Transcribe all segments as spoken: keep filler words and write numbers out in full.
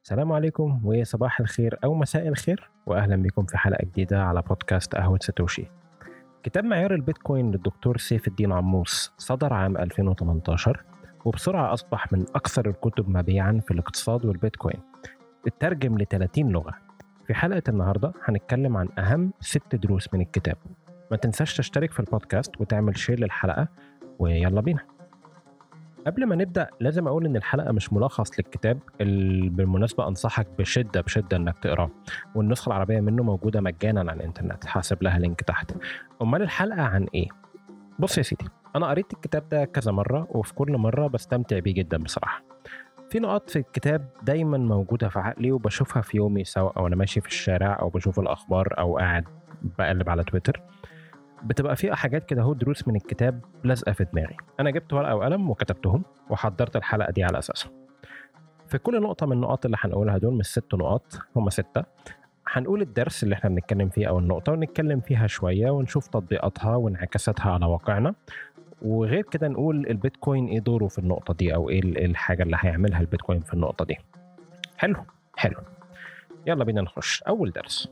السلام عليكم وصباح الخير أو مساء الخير، وأهلا بكم في حلقة جديدة على بودكاست قهوة ساتوشي. كتاب معيار البيتكوين للدكتور سيف الدين عموس صدر عام ألفين وثمانية عشر، وبسرعة أصبح من أكثر الكتب مبيعاً في الاقتصاد والبيتكوين، اترجم ل ثلاثين لغة. في حلقة النهاردة هنتكلم عن أهم ست دروس من الكتاب. ما تنساش تشترك في البودكاست وتعمل شير للحلقة، ويلا بينا. قبل ما نبدأ لازم أقول إن الحلقة مش ملخص للكتاب، اللي بالمناسبة أنصحك بشدة بشدة إنك تقراه، والنسخة العربية منه موجودة مجانا على الإنترنت، هسيب لها لينك تحت. أمال الحلقة عن إيه؟ بص يا سيدي، أنا قريت الكتاب ده كذا مرة، وفي كل مرة بستمتع بيه جدا بصراحة. في نقاط في الكتاب دايما موجودة في عقلي وبشوفها في يومي، سواء أو أنا ماشي في الشارع أو بشوف الأخبار أو قاعد بقلب على تويتر. بتبقى فيها حاجات كده هو دروس من الكتاب لازقة في دماغي. أنا جبت ورقة وقلم وكتبتهم وحضرت الحلقة دي على أساسهم. في كل نقطة من النقاط اللي هنقولها دول، مش ست نقاط، هم ستة، هنقول الدرس اللي احنا بنتكلم فيه أو النقطة ونتكلم فيها شوية ونشوف تطبيقاتها وانعكاساتها على واقعنا. وغير كده نقول البيتكوين ايه دوره في النقطة دي، أو ايه الحاجة اللي هيعملها البيتكوين في النقطة دي. حلو حلو يلا بينا نخش. أول درس: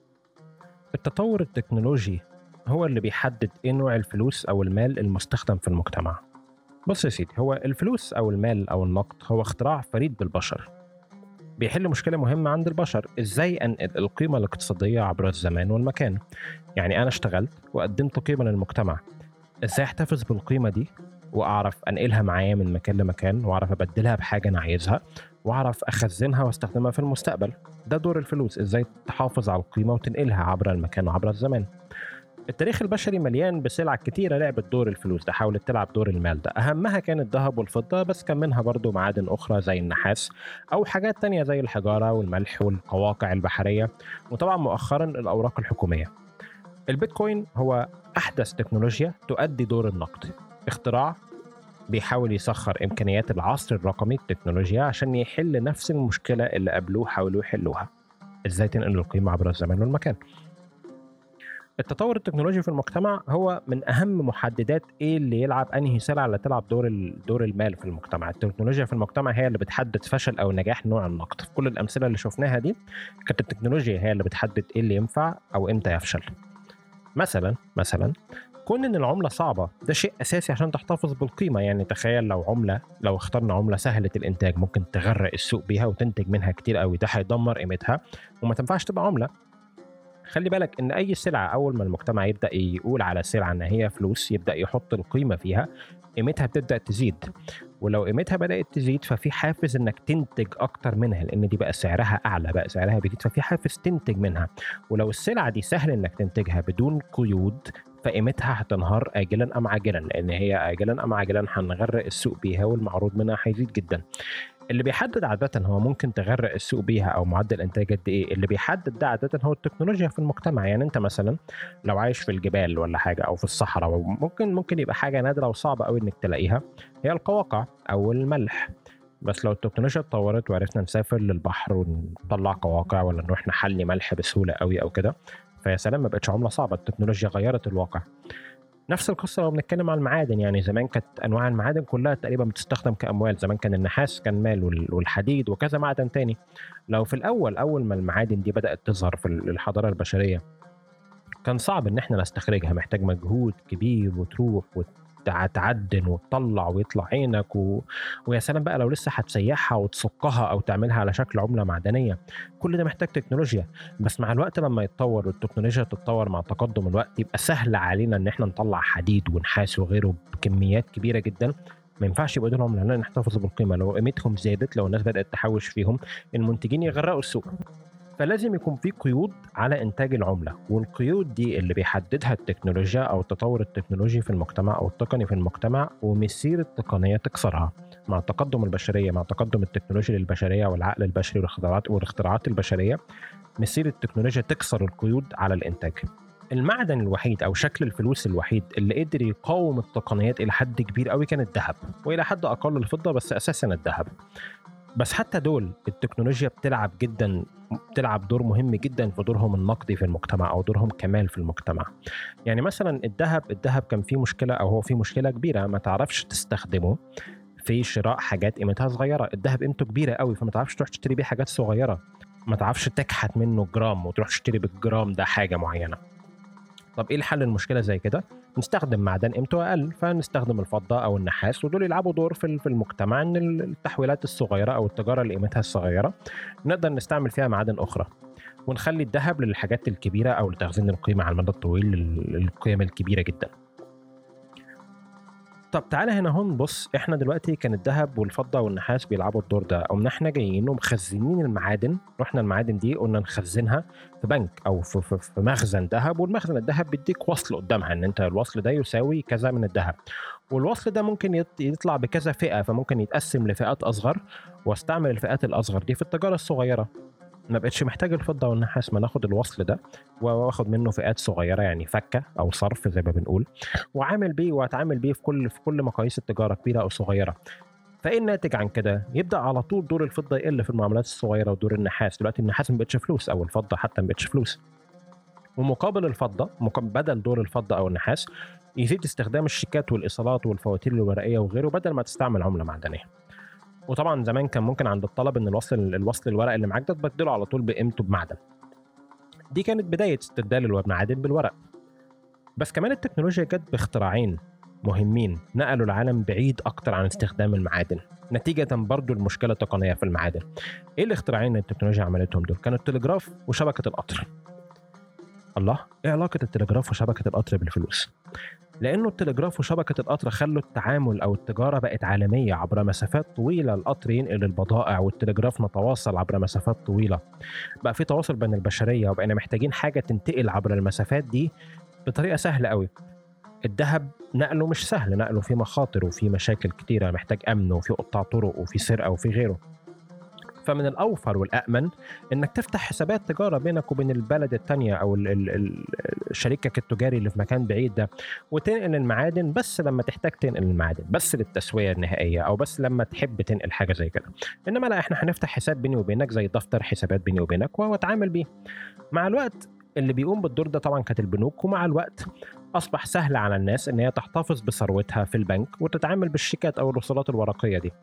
التطور التكنولوجي هو اللي بيحدد ايه نوع الفلوس او المال المستخدم في المجتمع. بص يا سيدي، هو الفلوس او المال او النقد هو اختراع فريد بالبشر، بيحل مشكلة مهمة عند البشر: ازاي انقل القيمة الاقتصادية عبر الزمان والمكان. يعني انا اشتغلت وقدمت قيمة للمجتمع، ازاي احتفظ بالقيمة دي واعرف انقلها معايا من مكان لمكان، واعرف ابدلها بحاجة انا عايزها، واعرف اخزنها واستخدمها في المستقبل. ده دور الفلوس، ازاي تحافظ على القيمة وتنقلها عبر المكان وعبر الزمان. التاريخ البشري مليان بسلع كتيرة لعبت دور الفلوس ده، حاولت تلعب دور المال ده. أهمها كان الذهب والفضة، بس كان منها برضو معادن أخرى زي النحاس، أو حاجات تانية زي الحجارة والملح والقواقع البحرية، وطبعا مؤخرا الأوراق الحكومية. البيتكوين هو أحدث تكنولوجيا تؤدي دور النقد، اختراع بيحاول يسخر إمكانيات العصر الرقمي التكنولوجيا عشان يحل نفس المشكلة اللي قبلوه حاولوا يحلوها: إزاي تنقل القيمة عبر الزمان والمكان. التطور التكنولوجي في المجتمع هو من أهم محددات إيه اللي يلعب أنهي سلعة اللي تلعب دور دور المال في المجتمع. التكنولوجيا في المجتمع هي اللي بتحدد فشل أو نجاح نوع النقد. في كل الأمثلة اللي شفناها دي كانت التكنولوجيا هي اللي بتحدد إيه اللي ينفع أو إمتى يفشل. مثلا مثلا كون إن العملة صعبة ده شيء أساسي عشان تحتفظ بالقيمة. يعني تخيل لو عملة لو اخترنا عملة سهلة الإنتاج ممكن تغرق السوق بيها وتنتج منها كتير قوي، ده هيدمر قيمتها وما تنفعش تبقى عملة. خلي بالك ان اي سلعه اول ما المجتمع يبدا يقول على السلعه ان هي فلوس، يبدا يحط القيمه فيها، قيمتها بتبدا تزيد. ولو قيمتها بدات تزيد ففي حافز انك تنتج اكتر منها، لان دي بقى سعرها اعلى، بقى سعرها بيزيد، ففي حافز تنتج منها. ولو السلعه دي سهل انك تنتجها بدون قيود فقيمتها هتنهار اجلا ام عاجلا، لان هي اجلا ام عاجلا هنغرق السوق بيها والمعروض منها هيزيد جدا. اللي بيحدد عادة هو ممكن تغرق السوق بيها أو معدل إنتاج قد إيه، اللي بيحدد ده عادة هو التكنولوجيا في المجتمع. يعني أنت مثلا لو عايش في الجبال ولا حاجة أو في الصحراء، ممكن ممكن يبقى حاجة نادرة وصعبة أوي إنك تلاقيها هي القواقع أو الملح. بس لو التكنولوجيا اتطورت وعرفنا نسافر للبحر ونطلع قواقع، ولا نروح نحلي ملح بسهولة أوي أو كده، فيا سلام، ما بقتش عملة صعبة، التكنولوجيا غيرت الواقع. نفس القصة لو بنتكلم عن المعادن. يعني زمان كانت أنواع المعادن كلها تقريبا بتستخدم كأموال، زمان كان النحاس كان مال والحديد وكذا معدن تاني. لو في الأول أول ما المعادن دي بدأت تظهر في الحضارة البشرية كان صعب إن احنا نستخرجها، محتاج مجهود كبير وتروح وتعدن وتطلع ويطلع عينك و... ويا سلام بقى لو لسه هتسيحها وتصقها أو تعملها على شكل عملة معدنية، كل ده محتاج تكنولوجيا. بس مع الوقت لما يتطور والتكنولوجيا تتطور مع تقدم الوقت، يبقى سهل علينا إن احنا نطلع حديد ونحاس وغيره بكميات كبيرة جدا. ما ينفعش يبقى دول عملة، لأن نحتفظ بالقيمة. لو قيمتهم زادت، لو الناس بدأت تحوش فيهم، المنتجين يغرقوا السوق. فلازم يكون في قيود على إنتاج العملة، والقيود دي اللي بيحددها التكنولوجيا أو التطور التكنولوجي في المجتمع أو التقني في المجتمع، ومسير التقنية تكسرها. مع تقدم البشرية، مع تقدم التكنولوجيا للبشرية والعقل البشري والاختراعات والاختراعات البشرية، مسير التكنولوجيا تكسر القيود على الإنتاج. المعدن الوحيد أو شكل الفلوس الوحيد اللي قدر يقاوم التقنيات إلى حد كبير قوي كان الذهب، وإلى حد أقل الفضة، بس أساساً الذهب. بس حتى دول التكنولوجيا بتلعب جدا بتلعب دور مهم جدا في دورهم النقدي في المجتمع او دورهم كمال في المجتمع. يعني مثلا الذهب الذهب كان فيه مشكله، او هو فيه مشكله كبيره، ما تعرفش تستخدمه في شراء حاجات قيمتها صغيره. الذهب قيمته كبيره قوي، فما تعرفش تروح تشتري بيه حاجات صغيره، ما تعرفش تكحت منه جرام وتروح تشتري بالجرام ده حاجه معينه. طب ايه الحل المشكله زي كده؟ نستخدم معدن قيمته اقل، فنستخدم الفضه او النحاس، ودول يلعبوا دور في في المجتمع ان التحويلات الصغيره او التجاره اللي قيمتها الصغيره نقدر نستعمل فيها معادن اخرى، ونخلي الذهب للحاجات الكبيره او لتخزين القيمه على المدى الطويل للقيم الكبيره جدا. طب تعالى هنا هون بص، احنا دلوقتي كان الذهب والفضه والنحاس بيلعبوا الدور ده، قمنا احنا جايين ومخزنين المعادن، رحنا المعادن دي قلنا نخزنها في بنك او في, في, في مخزن ذهب، والمخزن الذهب بيديك وصل قدامها ان انت الوصل ده يساوي كذا من الذهب، والوصل ده ممكن يطلع بكذا فئه، فممكن يتقسم لفئات اصغر، واستعمل الفئات الاصغر دي في التجاره الصغيره. ما بقتش محتاج الفضه والنحاس، ما ناخد الوصل ده واخد منه فئات صغيره، يعني فكه او صرف زي ما بنقول، وعامل بيه واتعامل بيه في كل في كل مقاييس التجاره كبيره او صغيره. فايه الناتج عن كده؟ يبدا على طول دور الفضه يقل في المعاملات الصغيره، ودور النحاس دلوقتي النحاس ما بقتش فلوس، او الفضه حتى ما بقتش فلوس. ومقابل الفضه، بدل دور الفضه او النحاس، يزيد استخدام الشيكات والايصالات والفواتير الورقيه وغيره، بدل ما تستعمل عمله معدنيه. وطبعا زمان كان ممكن عند الطلب ان الوصل الوصل الورق اللي معاك ده تبدله على طول بقيمته بمعدن. دي كانت بدايه استبدال المعادن بالورق. بس كمان التكنولوجيا جت باختراعين مهمين نقلوا العالم بعيد اكتر عن استخدام المعادن، نتيجه برضو المشكله التقنيه في المعادن. ايه الاختراعين اللي التكنولوجيا عملتهم دول؟ كانوا التلغراف وشبكه القطر. الله، ايه علاقه التلغراف وشبكه القطر بالفلوس؟ لأنه التلغراف وشبكة القطر خلوا التعامل أو التجارة بقت عالمية عبر مسافات طويلة. القطر ينقل البضائع والتلغراف نتواصل عبر مسافات طويلة، بقى في تواصل بين البشرية، وبقينا محتاجين حاجة تنتقل عبر المسافات دي بطريقة سهلة قوي. الذهب نقله مش سهل، نقله فيه مخاطر وفيه مشاكل كتيرة، محتاج أمن وفيه قطاع طرق وفيه سرقة وفيه غيره. فمن الأوفر والأأمن إنك تفتح حسابات تجارة بينك وبين البلد التانية أو ال ال ال شريكك التجاري اللي في مكان بعيد ده، وتنقل المعادن بس لما تحتاج تنقل المعادن، بس للتسوية النهائية، أو بس لما تحب تنقل حاجة زي كده. إنما لا، إحنا هنفتح حساب بيني وبينك زي دفتر حسابات بيني وبينك وأتعامل بيه. مع الوقت اللي بيقوم بالدور ده طبعا كانت البنوك، ومع الوقت أصبح سهل على الناس إن هي تحتفظ بثروتها في البنك وتتعامل بالشيكات أو الوصولات الورقية دي.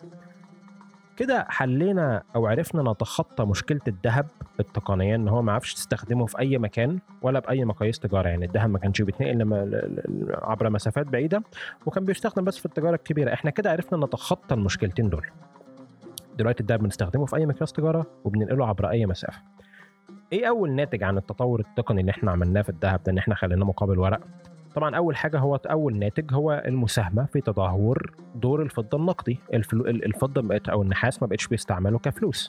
كده حلينا او عرفنا نتخطى مشكله الذهب التقنيه، ان هو ما عرفش تستخدمه في اي مكان ولا باي مقاييس تجاره. يعني الذهب ما كانش بيتنقل عبر مسافات بعيده، وكان بيستخدم بس في التجاره الكبيره. احنا كده عرفنا نتخطى المشكلتين دول. دلوقتي الذهب بنستخدمه في اي مقياس تجاره وبننقله عبر اي مسافه. ايه اول ناتج عن التطور التقني اللي احنا عملناه في الذهب ده ان احنا خليناه مقابل ورق؟ طبعا اول حاجه هو اول ناتج هو المساهمه في تدهور دور الفضه النقدي. الفضه بقت او النحاس ما بقتش بيستعملوا كفلوس،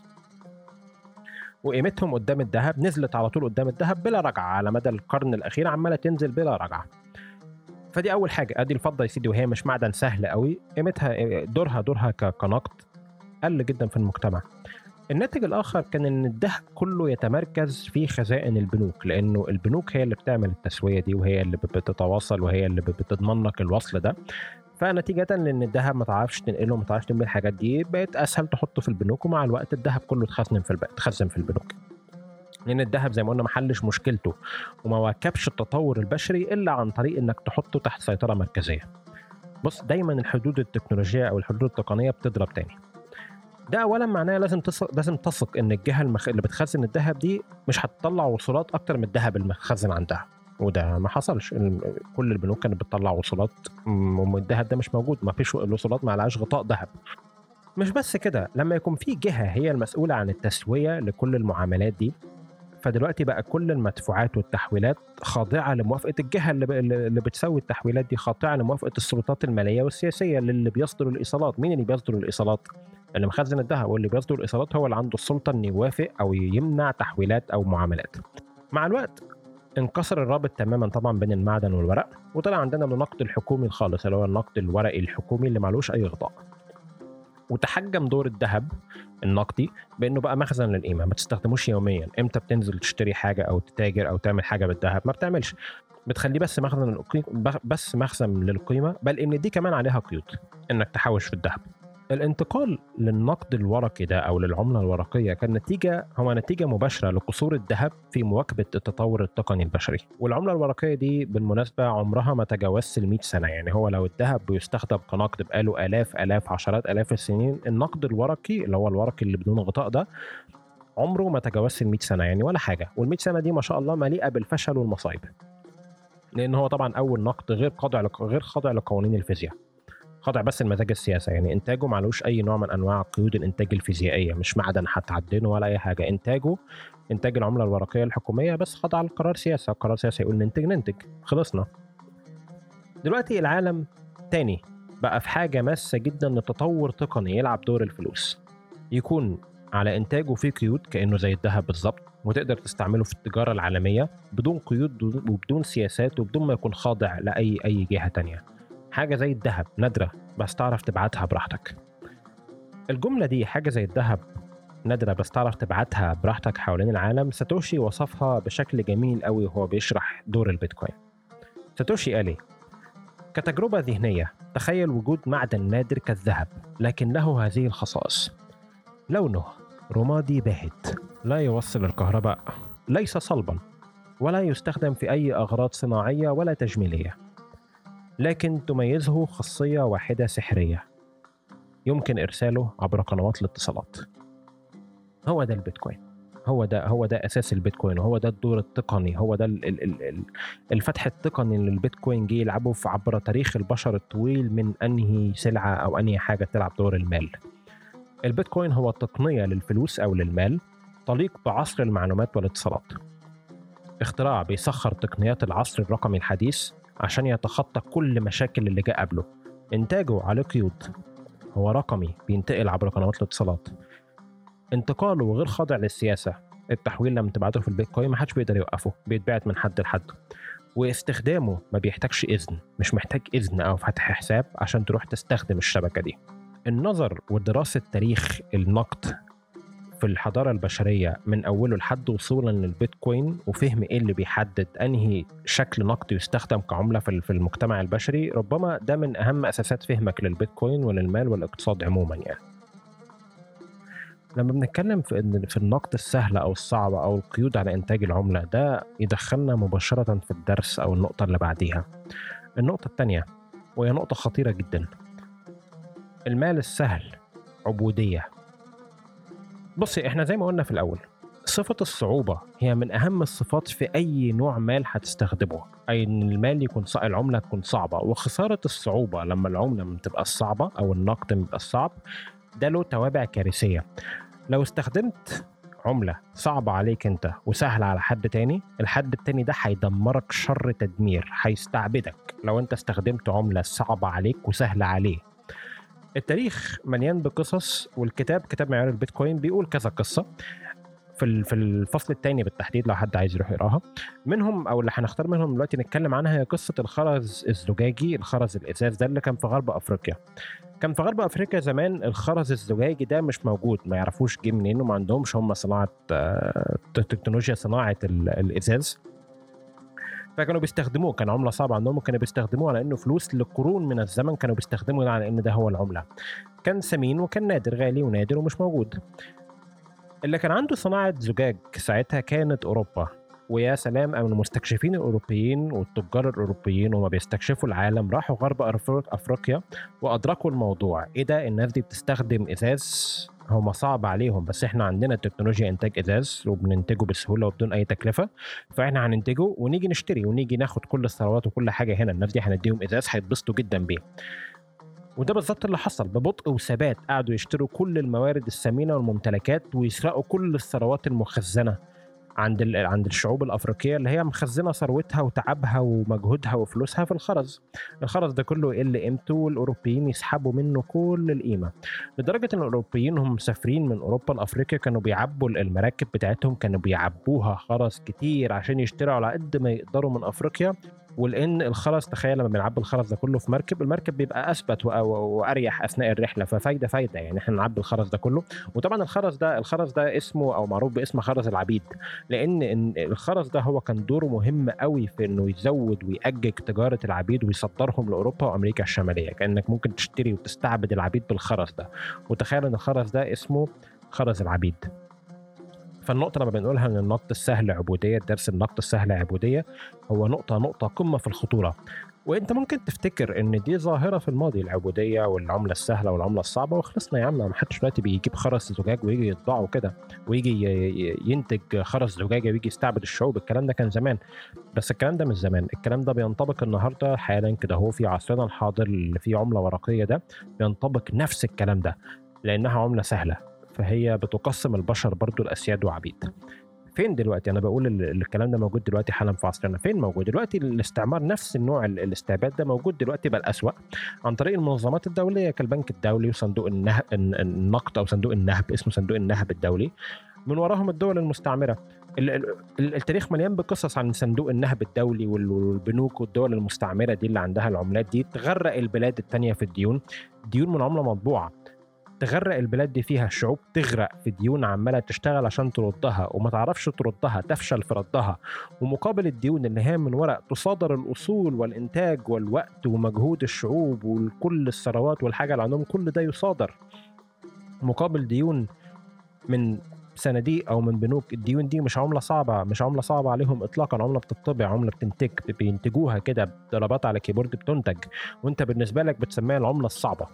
وقيمتهم قدام الذهب نزلت على طول قدام الذهب بلا رجعه. على مدى القرن الاخير عماله تنزل بلا رجعه. فدي اول حاجه. ادي الفضه يا سيدي، وهي مش معدن سهل قوي، قيمتها دورها دورها كنقد قل جدا في المجتمع. الناتج الآخر كان إن الذهب كله يتمركز في خزائن البنوك، لأنه البنوك هي اللي بتعمل التسوية دي، وهي اللي بتتواصل، وهي اللي بتضمن لك الوصل ده. فنتيجة لأن الذهب ما تعرفش تنقله، ما تعرفش تعمل الحاجات دي، بقت أسهل تحطه في البنوك، ومع الوقت الذهب كله اتخزن في البنوك اتخزن في البنوك. لأن الذهب زي ما قلنا ما حلش مشكلته وما واكبش التطور البشري إلا عن طريق إنك تحطه تحت سيطرة مركزية. بص، دايما الحدود التكنولوجية أو الحدود التقنية بتضرب تاني. ده اولا معناه لازم تثق لازم تثق ان الجهه المخ... اللي بتخزن الذهب دي مش هتطلع وصولات اكتر من الذهب المخزن عندها، وده ما حصلش. كل البنوك كانت بتطلع وصولات والذهب ده مش موجود، ما فيش الوصولات ما لهاش غطاء ذهب. مش بس كده، لما يكون في جهه هي المسؤوله عن التسويه لكل المعاملات دي، فدلوقتي بقى كل المدفوعات والتحويلات خاضعه لموافقه الجهه اللي, ب... اللي بتسوي التحويلات دي، خاضعه لموافقه السلطات الماليه والسياسيه اللي بيصدروا الايصالات. مين اللي بيصدروا الايصالات؟ اللي مخزن الذهب، واللي بيصدر الايصالات هو اللي عنده السلطه انه يوافق او يمنع تحويلات او معاملات. مع الوقت انكسر الرابط تماما طبعا بين المعدن والورق، وطلع عندنا النقد الحكومي الخالص اللي هو النقد الورقي الحكومي اللي معلوش اي غطاء. وتحجم دور الذهب النقدي بانه بقى مخزن للقيمه، ما تستخدموش يوميا. امتى بتنزل تشتري حاجه او تتاجر او تعمل حاجه بالذهب؟ ما بتعملش، بتخليه بس مخزن بس مخزن للقيمه. بل ان دي كمان عليها قيود انك تحوش في الذهب. الانتقال للنقد الورقي ده أو للعملة الورقية كان نتيجة هو نتيجة مباشرة لقصور الذهب في مواكبة التطور التقني البشري. والعملة الورقية دي بالمناسبة عمرها ما تجاوزت المئة سنة، يعني هو لو الذهب بيستخدم كنقد بقاله آلاف آلاف عشرات آلاف السنين، النقد الورقي اللي هو الورقي اللي بدون غطاء ده عمره ما تجاوزت المئة سنة يعني ولا حاجة. والمئة سنة دي ما شاء الله مليئة بالفشل والمصايب، لأن هو طبعا أول نقد غير خاضع غير خاضع لقوانين الفيزياء، خاضع بس المزاج السياسي. يعني انتاجه معلوش اي نوع من انواع قيود الانتاج الفيزيائيه، مش معدن هتعدنه ولا اي حاجه. انتاجه انتاج العمله الورقيه الحكوميه بس خاضع لقرار سياسي، قرار سياسي يقول ننتج ننتج خلصنا. دلوقتي العالم تاني بقى في حاجه ماسه جدا لتطور تقني يلعب دور الفلوس، يكون على انتاجه فيه قيود كانه زي الذهب بالظبط، وتقدر تستعمله في التجاره العالميه بدون قيود وبدون سياسات وبدون ما يكون خاضع لاي اي جهه تانيه. حاجة زي الذهب نادرة بس تعرف تبعتها براحتك. الجملة دي حاجة زي الذهب نادرة بس تعرف تبعتها براحتك حوالين العالم، ساتوشي وصفها بشكل جميل قوي وهو بيشرح دور البيتكوين. ساتوشي قال: كتجربة ذهنية تخيل وجود معدن نادر كالذهب لكن له هذه الخصائص: لونه رمادي باهت، لا يوصل الكهرباء، ليس صلبا، ولا يستخدم في أي أغراض صناعية ولا تجميلية، لكن تميزه خاصية واحدة سحرية: يمكن إرساله عبر قنوات الاتصالات. هو ده البيتكوين، هو ده هو ده أساس البيتكوين، وهو ده الدور التقني، هو ده ال ال ال الفتح التقني اللي البيتكوين جه يلعبه في عبر تاريخ البشر الطويل من أنهي سلعة أو أنهي حاجة تلعب دور المال. البيتكوين هو تقنية للفلوس أو للمال تليق بعصر المعلومات والاتصالات، اختراع بيسخر تقنيات العصر الرقمي الحديث عشان يتخطى كل مشاكل اللي جاء قبله. إنتاجه عليه قيود، هو رقمي بينتقل عبر قنوات الاتصالات، انتقاله غير خاضع للسياسة، التحويل لما تبعته في البيتكوين ما حدش بيقدر يوقفه، بيتبعت من حد لحد، واستخدامه ما بيحتاجش إذن، مش محتاج إذن أو فتح حساب عشان تروح تستخدم الشبكة دي. النظر ودراسة تاريخ النقد في الحضارة البشرية من أوله لحد وصولا للبيتكوين وفهم إيه اللي بيحدد أنهي شكل نقد يستخدم كعملة في المجتمع البشري، ربما ده من أهم أساسات فهمك للبيتكوين وللمال والاقتصاد عموما. يعني لما بنتكلم في في النقد السهل أو الصعب أو القيود على إنتاج العملة، ده يدخلنا مباشرة في الدرس أو النقطة اللي بعديها. النقطة الثانية وهي نقطة خطيرة جدا: المال السهل عبودية. بصي، احنا زي ما قلنا في الأول، صفة الصعوبة هي من أهم الصفات في أي نوع مال هتستخدمه، أي إن المال يكون صعب، العملة تكون صعبة، وخسارة الصعوبة لما العملة بتبقى صعبة أو النقد بيبقى صعب ده له توابع كارثية. لو استخدمت عملة صعبة عليك أنت وسهلة على حد تاني، الحد التاني ده هيدمرك شر تدمير، هيستعبدك لو أنت استخدمت عملة صعبة عليك وسهلة عليه. التاريخ مليان بقصص، والكتاب كتاب معيار البيتكوين بيقول كذا قصة في في الفصل الثاني بالتحديد لو حد عايز يروح يقراها. منهم او اللي هنختار منهم دلوقتي نتكلم عنها هي قصة الخرز الزجاجي، الخرز الازاز ده اللي كان في غرب افريقيا. كان في غرب افريقيا زمان الخرز الزجاجي ده مش موجود، ما يعرفوش جه منين وما عندهمش هم صناعة تكنولوجيا صناعة الازاز، فكانوا بيستخدموه، كان عملة صعبة عندهم وكانوا بيستخدموه على انه فلوس لقرون من الزمن، كانوا بيستخدموه على ان ده هو العملة. كان ثمين وكان نادر، غالي ونادر ومش موجود. اللي كان عنده صناعة زجاج ساعتها كانت أوروبا، ويا سلام أو المستكشفين الأوروبيين والتجار الأوروبيين وما بيستكشفوا العالم راحوا غرب أفريقيا وأدركوا الموضوع. إيه ده؟ الناس دي بتستخدم إزاز، هما صعب عليهم بس إحنا عندنا تكنولوجيا إنتاج إزاز وبننتجه بسهولة وبدون أي تكلفة، فإحنا هننتجه ونيجي نشتري ونيجي ناخد كل الثروات وكل حاجة هنا، الناس دي هنديهم إزاز هيتبسطوا جدا بيه. وده بالظبط اللي حصل، ببطء وثبات قعدوا يشتروا كل الموارد الثمينة والممتلكات ويسرقوا كل الثروات المخزنة عند عند الشعوب الأفريقية اللي هي مخزنة ثروتها وتعبها ومجهودها وفلوسها في الخرز. الخرز ده كله يقل قيمته والأوروبيين يسحبوا منه كل القيمة، لدرجة إن الأوروبيين هم مسافرين من أوروبا لأفريقيا كانوا بيعبوا المراكب بتاعتهم، كانوا بيعبوها خرز كتير عشان يشتروا على قد ما يقدروا من أفريقيا ولان الخرز، تخيل لما بنعبي الخرز ده كله في مركب، المركب بيبقى اثبت واريح اثناء الرحله، ففايده فايده يعني احنا نعبي الخرز ده كله. وطبعا الخرز ده الخرز ده اسمه او معروف باسم خرز العبيد، لان إن الخرز ده هو كان دوره مهم قوي في انه يزود ويأجج تجاره العبيد ويصدرهم لاوروبا وامريكا الشماليه، كانك ممكن تشتري وتستعبد العبيد بالخرز ده. وتخيل ان الخرز ده اسمه خرز العبيد. فالنقطة لما بنقولها ان النقد السهل عبودية، درس النقد السهل عبودية، هو نقطة نقطة قمة في الخطورة. وانت ممكن تفتكر ان دي ظاهرة في الماضي، العبودية والعملة السهلة والعملة الصعبة، وخلصنا يا عم، ما حدش دلوقتي بيجيب خرز زجاج ويجي يطبعه كده ويجي ينتج خرز زجاجة ويجي يستعبد الشعوب. الكلام ده كان زمان، بس الكلام ده مش زمان، الكلام ده بينطبق النهاردة حالا كده، هو في عصرنا الحاضر اللي فيه عملة ورقية ده بينطبق نفس الكلام ده، لانها عملة سهلة فهي بتقسم البشر برضو لأسياد وعبيد. فين دلوقتي؟ أنا بقول الكلام ده موجود دلوقتي حالا في عصرنا. فين موجود دلوقتي؟ الاستعمار، نفس النوع الاستعباد ده موجود دلوقتي بل أسوأ، عن طريق المنظمات الدولية كالبنك الدولي وصندوق النهب النقد أو صندوق النهب، اسمه صندوق النهب الدولي، من وراهم الدول المستعمرة. التاريخ مليان بقصص عن صندوق النهب الدولي والبنوك والدول المستعمرة دي اللي عندها العملات دي تغرق البلاد التانية في الديون، ديون من عملة مطبوعة، تغرق البلاد دي فيها، الشعوب تغرق في ديون عمالة تشتغل عشان تردها وما تعرفش تردها، تفشل في ردها، ومقابل الديون اللي هي من ورق تصادر الأصول والإنتاج والوقت ومجهود الشعوب وكل الثروات والحاجة اللي عندهم، كل ده يصادر مقابل ديون من صناديق أو من بنوك. الديون دي مش عملة صعبة، مش عملة صعبة عليهم إطلاقا، عملة بتطبع، عملة بتنتج، بينتجوها كده بضربات على كيبورد بتنتج، وانت بالنسبة لك بتسميها العملة الصعبة.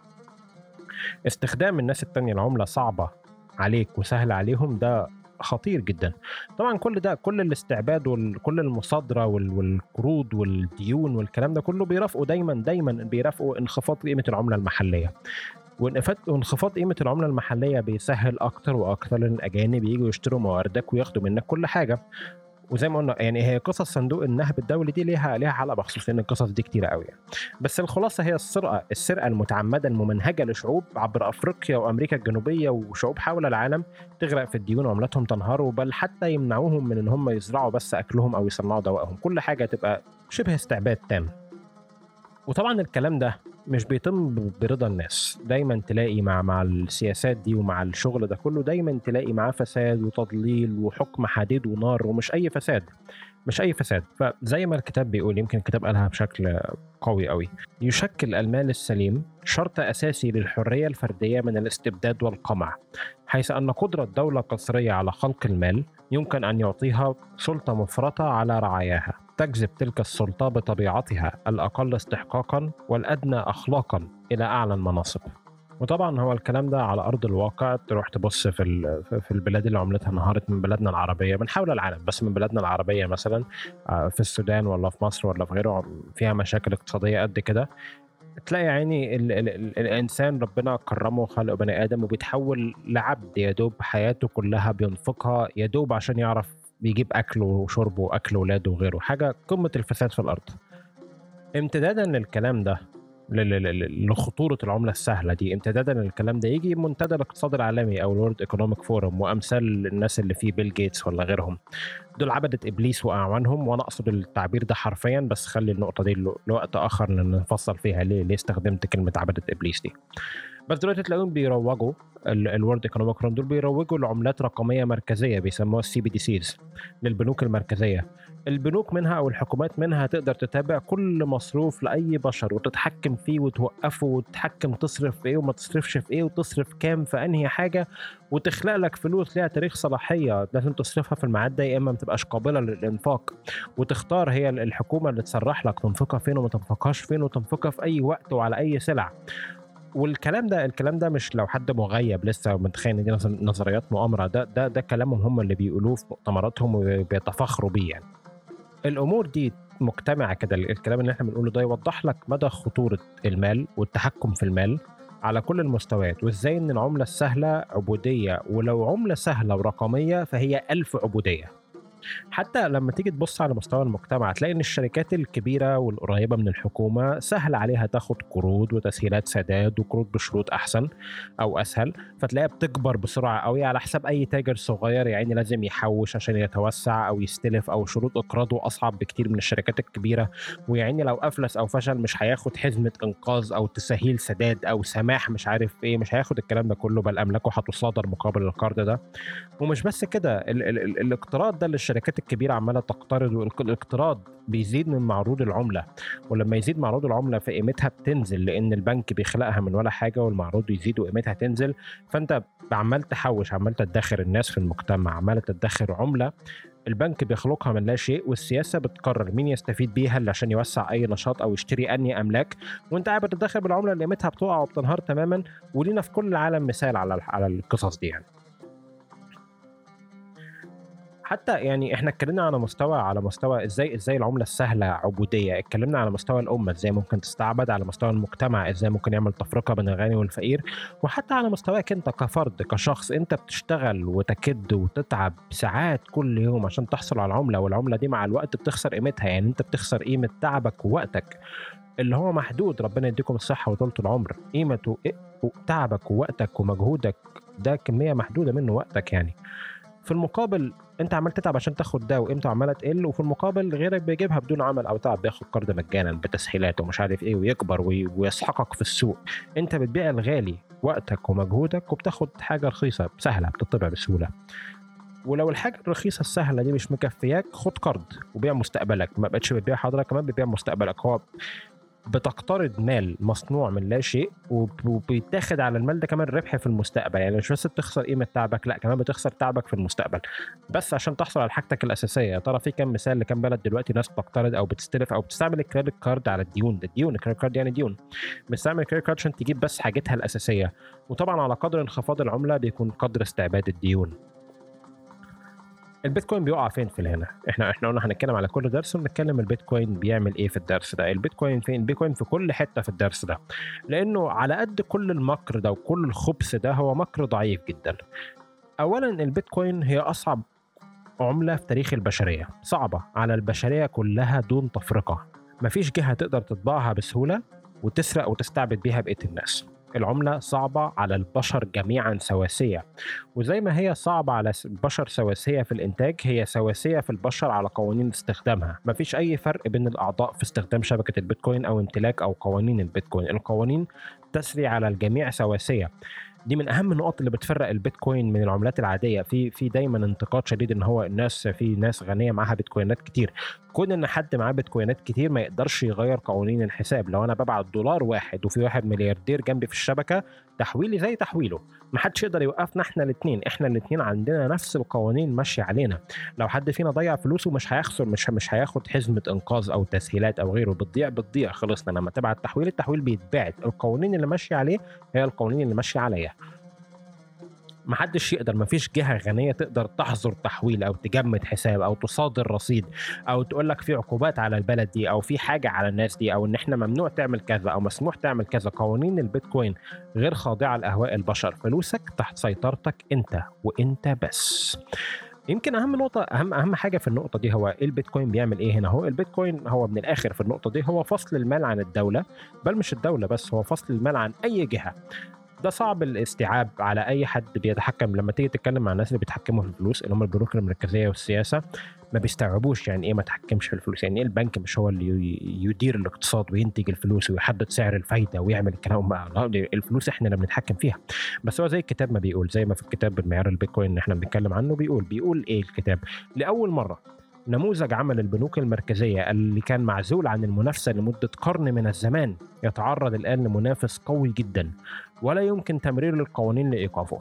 استخدام الناس التانية العملة صعبة عليك وسهل عليهم ده خطير جدا. طبعا كل ده، كل الاستعباد وكل المصادرة والقروض والديون والكلام ده كله بيرافقوا دايما دايما بيرافقوا انخفاض قيمة العملة المحلية، وانخفاض قيمة العملة المحلية بيسهل أكتر وأكتر للأجانب ييجوا يشتروا مواردك وياخدوا منك كل حاجة. وزي ما قلنا يعني هي قصص صندوق النهب الدولي دي ليها ليها حلقه بخصوص، لان القصص دي كتيره قوي يعني. بس الخلاصه هي السرقه السرقه المتعمده الممنهجه لشعوب عبر افريقيا وامريكا الجنوبيه وشعوب حول العالم تغرق في الديون وعملاتهم تنهار، بل حتى يمنعوهم من ان هم يزرعوا بس اكلهم او يصنعوا دوائهم، كل حاجه تبقى شبه استعباد تام. وطبعا الكلام ده مش بيتم برضا الناس، دايما تلاقي مع مع السياسات دي ومع الشغل ده كله دايما تلاقي معاه فساد وتضليل وحكم حديد ونار، ومش اي فساد، مش اي فساد. فزي ما الكتاب بيقول، يمكن الكتاب قالها بشكل قوي قوي، يشكل المال السليم شرط اساسي للحريه الفرديه من الاستبداد والقمع، حيث ان قدره دوله قصريه على خلق المال يمكن ان يعطيها سلطه مفرطه على رعاياها، تجذب تلك السلطة بطبيعتها الأقل استحقاقاً والأدنى أخلاقاً إلى أعلى المناصب. وطبعاً هو الكلام ده على أرض الواقع، تروح تبص في في البلاد اللي عملتها انهارت من بلادنا العربية من حول العالم، بس من بلادنا العربية مثلاً في السودان ولا في مصر ولا في غيره فيها مشاكل اقتصادية قد كده، تلاقي يعني ال ال ال الإنسان ربنا كرمه وخلق بني آدم وبيتحول لعبد، يدوب حياته كلها بينفقها يدوب عشان يعرف بيجيب أكله وشربه وأكل ولاده وغيره، حاجة قمة الفساد في الأرض. امتدادا للكلام ده، لخطورة العملة السهلة دي، امتدادا للكلام ده يجي منتدى الاقتصاد العالمي أو الورد ايكونوميك فورم وأمثال الناس اللي فيه بيل جيتس ولا غيرهم، دول عبدة إبليس وأعوانهم، وأنا أقصد التعبير ده حرفيا، بس خلي النقطة دي لوقت آخر نفصل فيها ليه ليه استخدمت كلمة عبدة إبليس دي. بس دلوقتي تلاقيهم بيروجوا الورد ايكونوميك فورم، دول بيروجوا لعملات رقميه مركزيه بيسموها السي بي دي سيز للبنوك المركزيه. البنوك منها او الحكومات منها تقدر تتابع كل مصروف لاي بشر وتتحكم فيه وتوقفه وتتحكم تصرف في ايه وما تصرفش في ايه وتصرف كام في انهي حاجه، وتخلق لك فلوس ليها تاريخ صلاحيه لازم تصرفها في الميعاد ده يا اما ما تبقاش قابله للانفاق، وتختار هي الحكومه اللي تسرح لك تنفقها فين وما تنفقهاش فين وتنفقها في اي وقت وعلى اي سلع. والكلام ده الكلام ده مش لو حد مغيب لسه متخيل ان دي نظريات مؤامره، ده ده ده كلامهم هم اللي بيقولوه في مؤتمراتهم وبيتفاخروا بيه. يعني الامور دي مجتمعه كده، الكلام اللي احنا بنقوله ده يوضح لك مدى خطوره المال والتحكم في المال على كل المستويات، وازاي ان العمله السهله عبوديه، ولو عمله سهله ورقميه فهي ألف عبوديه. حتى لما تيجي تبص على مستوى المجتمع تلاقي ان الشركات الكبيره والقريبه من الحكومه سهل عليها تاخد قروض وتسهيلات سداد وقروض بشروط احسن او اسهل، فتلاقيها بتكبر بسرعه قوي على حساب اي تاجر صغير يعني لازم يحوش عشان يتوسع او يستلف، او شروط اقراضه اصعب بكتير من الشركات الكبيره، ويعني لو افلس او فشل مش هياخد حزمه انقاذ او تسهيل سداد او سماح مش عارف ايه، مش هياخد الكلام ده كله، بل املاكه هتصادر مقابل القرض ده. ومش بس كده، ال- ال- ال- الاقتراض ده اللي الشركات الكبيره عماله تقترض، والاقتراض بيزيد من معروض العمله، ولما يزيد معروض العمله فقيمتها بتنزل لان البنك بيخلقها من ولا حاجه والمعروض يزيد وقيمتها تنزل. فانت عمال تحوش، عمال تدخر الناس في المجتمع، عمال تدخر عمله البنك بيخلقها من لا شيء، والسياسه بتقرر مين يستفيد بيها اللي عشان يوسع اي نشاط او يشتري اني املاك، وانت قاعد بتدخر بالعمله اللي قيمتها بتقع وبتنهار تماما. ولينا في كل العالم مثال على على القصص دي يعني. حتى يعني احنا اتكلمنا على مستوى على مستوى ازاي ازاي العمله السهله عبوديه، اتكلمنا على مستوى الامه ازاي ممكن تستعبد، على مستوى المجتمع ازاي ممكن يعمل تفرقه بين الغني والفقير، وحتى على مستواك انت كفرد كشخص، انت بتشتغل وتكد وتتعب ساعات كل يوم عشان تحصل على العمله، والعمله دي مع الوقت بتخسر قيمتها، يعني انت بتخسر قيمه تعبك ووقتك اللي هو محدود، ربنا يديكم الصحه وطولة العمر، قيمه تعبك ووقتك ومجهودك ده كميه محدوده منه وقتك يعني. في المقابل انت عمال تتعب عشان تاخد ده وقيمته عماله تقل، وفي المقابل غيرك بيجيبها بدون عمل او تعب، بياخد قرض مجانا بتسهيلات ومش عارف ايه ويكبر ويسحقك في السوق. انت بتبيع الغالي وقتك ومجهودك وبتاخد حاجه رخيصه سهله بتطبع بسهوله. ولو الحاجه الرخيصه السهله دي مش مكفياك خد قرض وبيع مستقبلك، ما بقتش بتبيع حضرتك كمان بتبيع مستقبلك. هو بتقترض مال مصنوع من لا شيء وبيتاخد على المال ده كمان ربح في المستقبل، يعني مش بس بتخسر قيمة تعبك، لا كمان بتخسر تعبك في المستقبل بس عشان تحصل على حاجتك الأساسية. يا ترى في كم مثال لكم بلد دلوقتي ناس بتقترض أو بتستلف أو بتستعمل الكريدت كارد على الديون، ده الديون الكريدت كارد يعني ديون، بتستعمل الكريدت كارد عشان تجيب بس حاجتها الأساسية، وطبعا على قدر انخفاض العملة بيكون قدر استعباد الديون. البيتكوين بيقع فين في هنا؟ احنا احنا قلنا هنتكلم على كل درس ونتكلم البيتكوين بيعمل ايه في الدرس ده. البيتكوين فين؟ البيتكوين في كل حته في الدرس ده، لانه على قد كل المكر ده وكل الخبث ده هو مكر ضعيف جدا. اولا البيتكوين هي اصعب عمله في تاريخ البشريه، صعبه على البشريه كلها دون تفرقه، مفيش جهه تقدر تطبعها بسهوله وتسرق وتستعبد بيها بقيه الناس. العملة صعبة على البشر جميعا سواسية، وزي ما هي صعبة على البشر سواسية في الإنتاج هي سواسية في البشر على قوانين استخدامها. مفيش أي فرق بين الأعضاء في استخدام شبكة البيتكوين أو امتلاك أو قوانين البيتكوين، القوانين تسري على الجميع سواسية. دي من اهم النقط اللي بتفرق البيتكوين من العملات العاديه. في في دايما انتقاد شديد ان هو الناس في ناس غنيه معاها بيتكوينات كتير، كون ان حد معاه بيتكوينات كتير ما يقدرش يغير قوانين الحساب. لو انا ببعت دولار واحد وفي واحد ملياردير جنبي في الشبكه تحويلي زي تحويله، ما حدش يقدر يوقفنا احنا الاثنين، احنا الاثنين عندنا نفس القوانين ماشيه علينا. لو حد فينا ضيع فلوسه مش هيخسر، مش مش هياخد حزمه انقاذ او تسهيلات او غيره، بتضيع بتضيع خلصنا. لما تبعت تحويل التحويل بيتبعت، القوانين اللي ماشيه عليه هي القوانين اللي ماشيه عليا. محدش يقدر، مفيش جهة غنية تقدر تحظر تحويل أو تجمد حساب أو تصادر رصيد أو تقول لك في عقوبات على البلد دي أو في حاجة على الناس دي أو إن إحنا ممنوع تعمل كذا أو مسموح تعمل كذا. قوانين البيتكوين غير خاضعة لأهواء البشر، فلوسك تحت سيطرتك أنت وأنت بس. يمكن اهم نقطه، اهم اهم حاجه في النقطه دي هو البيتكوين بيعمل ايه هنا. هو البيتكوين هو من الاخر في النقطه دي هو فصل المال عن الدوله، بل مش الدوله بس، هو فصل المال عن اي جهه. ده صعب الاستيعاب على اي حد بيتحكم. لما تيجي تتكلم مع الناس اللي بيتحكموا في الفلوس اللي هم البنوك المركزيه والسياسه ما بيستوعبوش يعني ايه ما تحكمش في الفلوس، يعني ايه البنك مش هو اللي يدير الاقتصاد وينتج الفلوس ويحدد سعر الفايده ويعمل الكلام بقى. الفلوس احنا اللي بنتحكم فيها. بس هو زي الكتاب ما بيقول، زي ما في الكتاب بالمعيار البيتكوين اللي احنا بنتكلم عنه بيقول بيقول ايه الكتاب؟ لاول مره نموذج عمل البنوك المركزية اللي كان معزول عن المنافسة لمدة قرن من الزمان يتعرض الآن لمنافس قوي جدا ولا يمكن تمرير القوانين لإيقافه.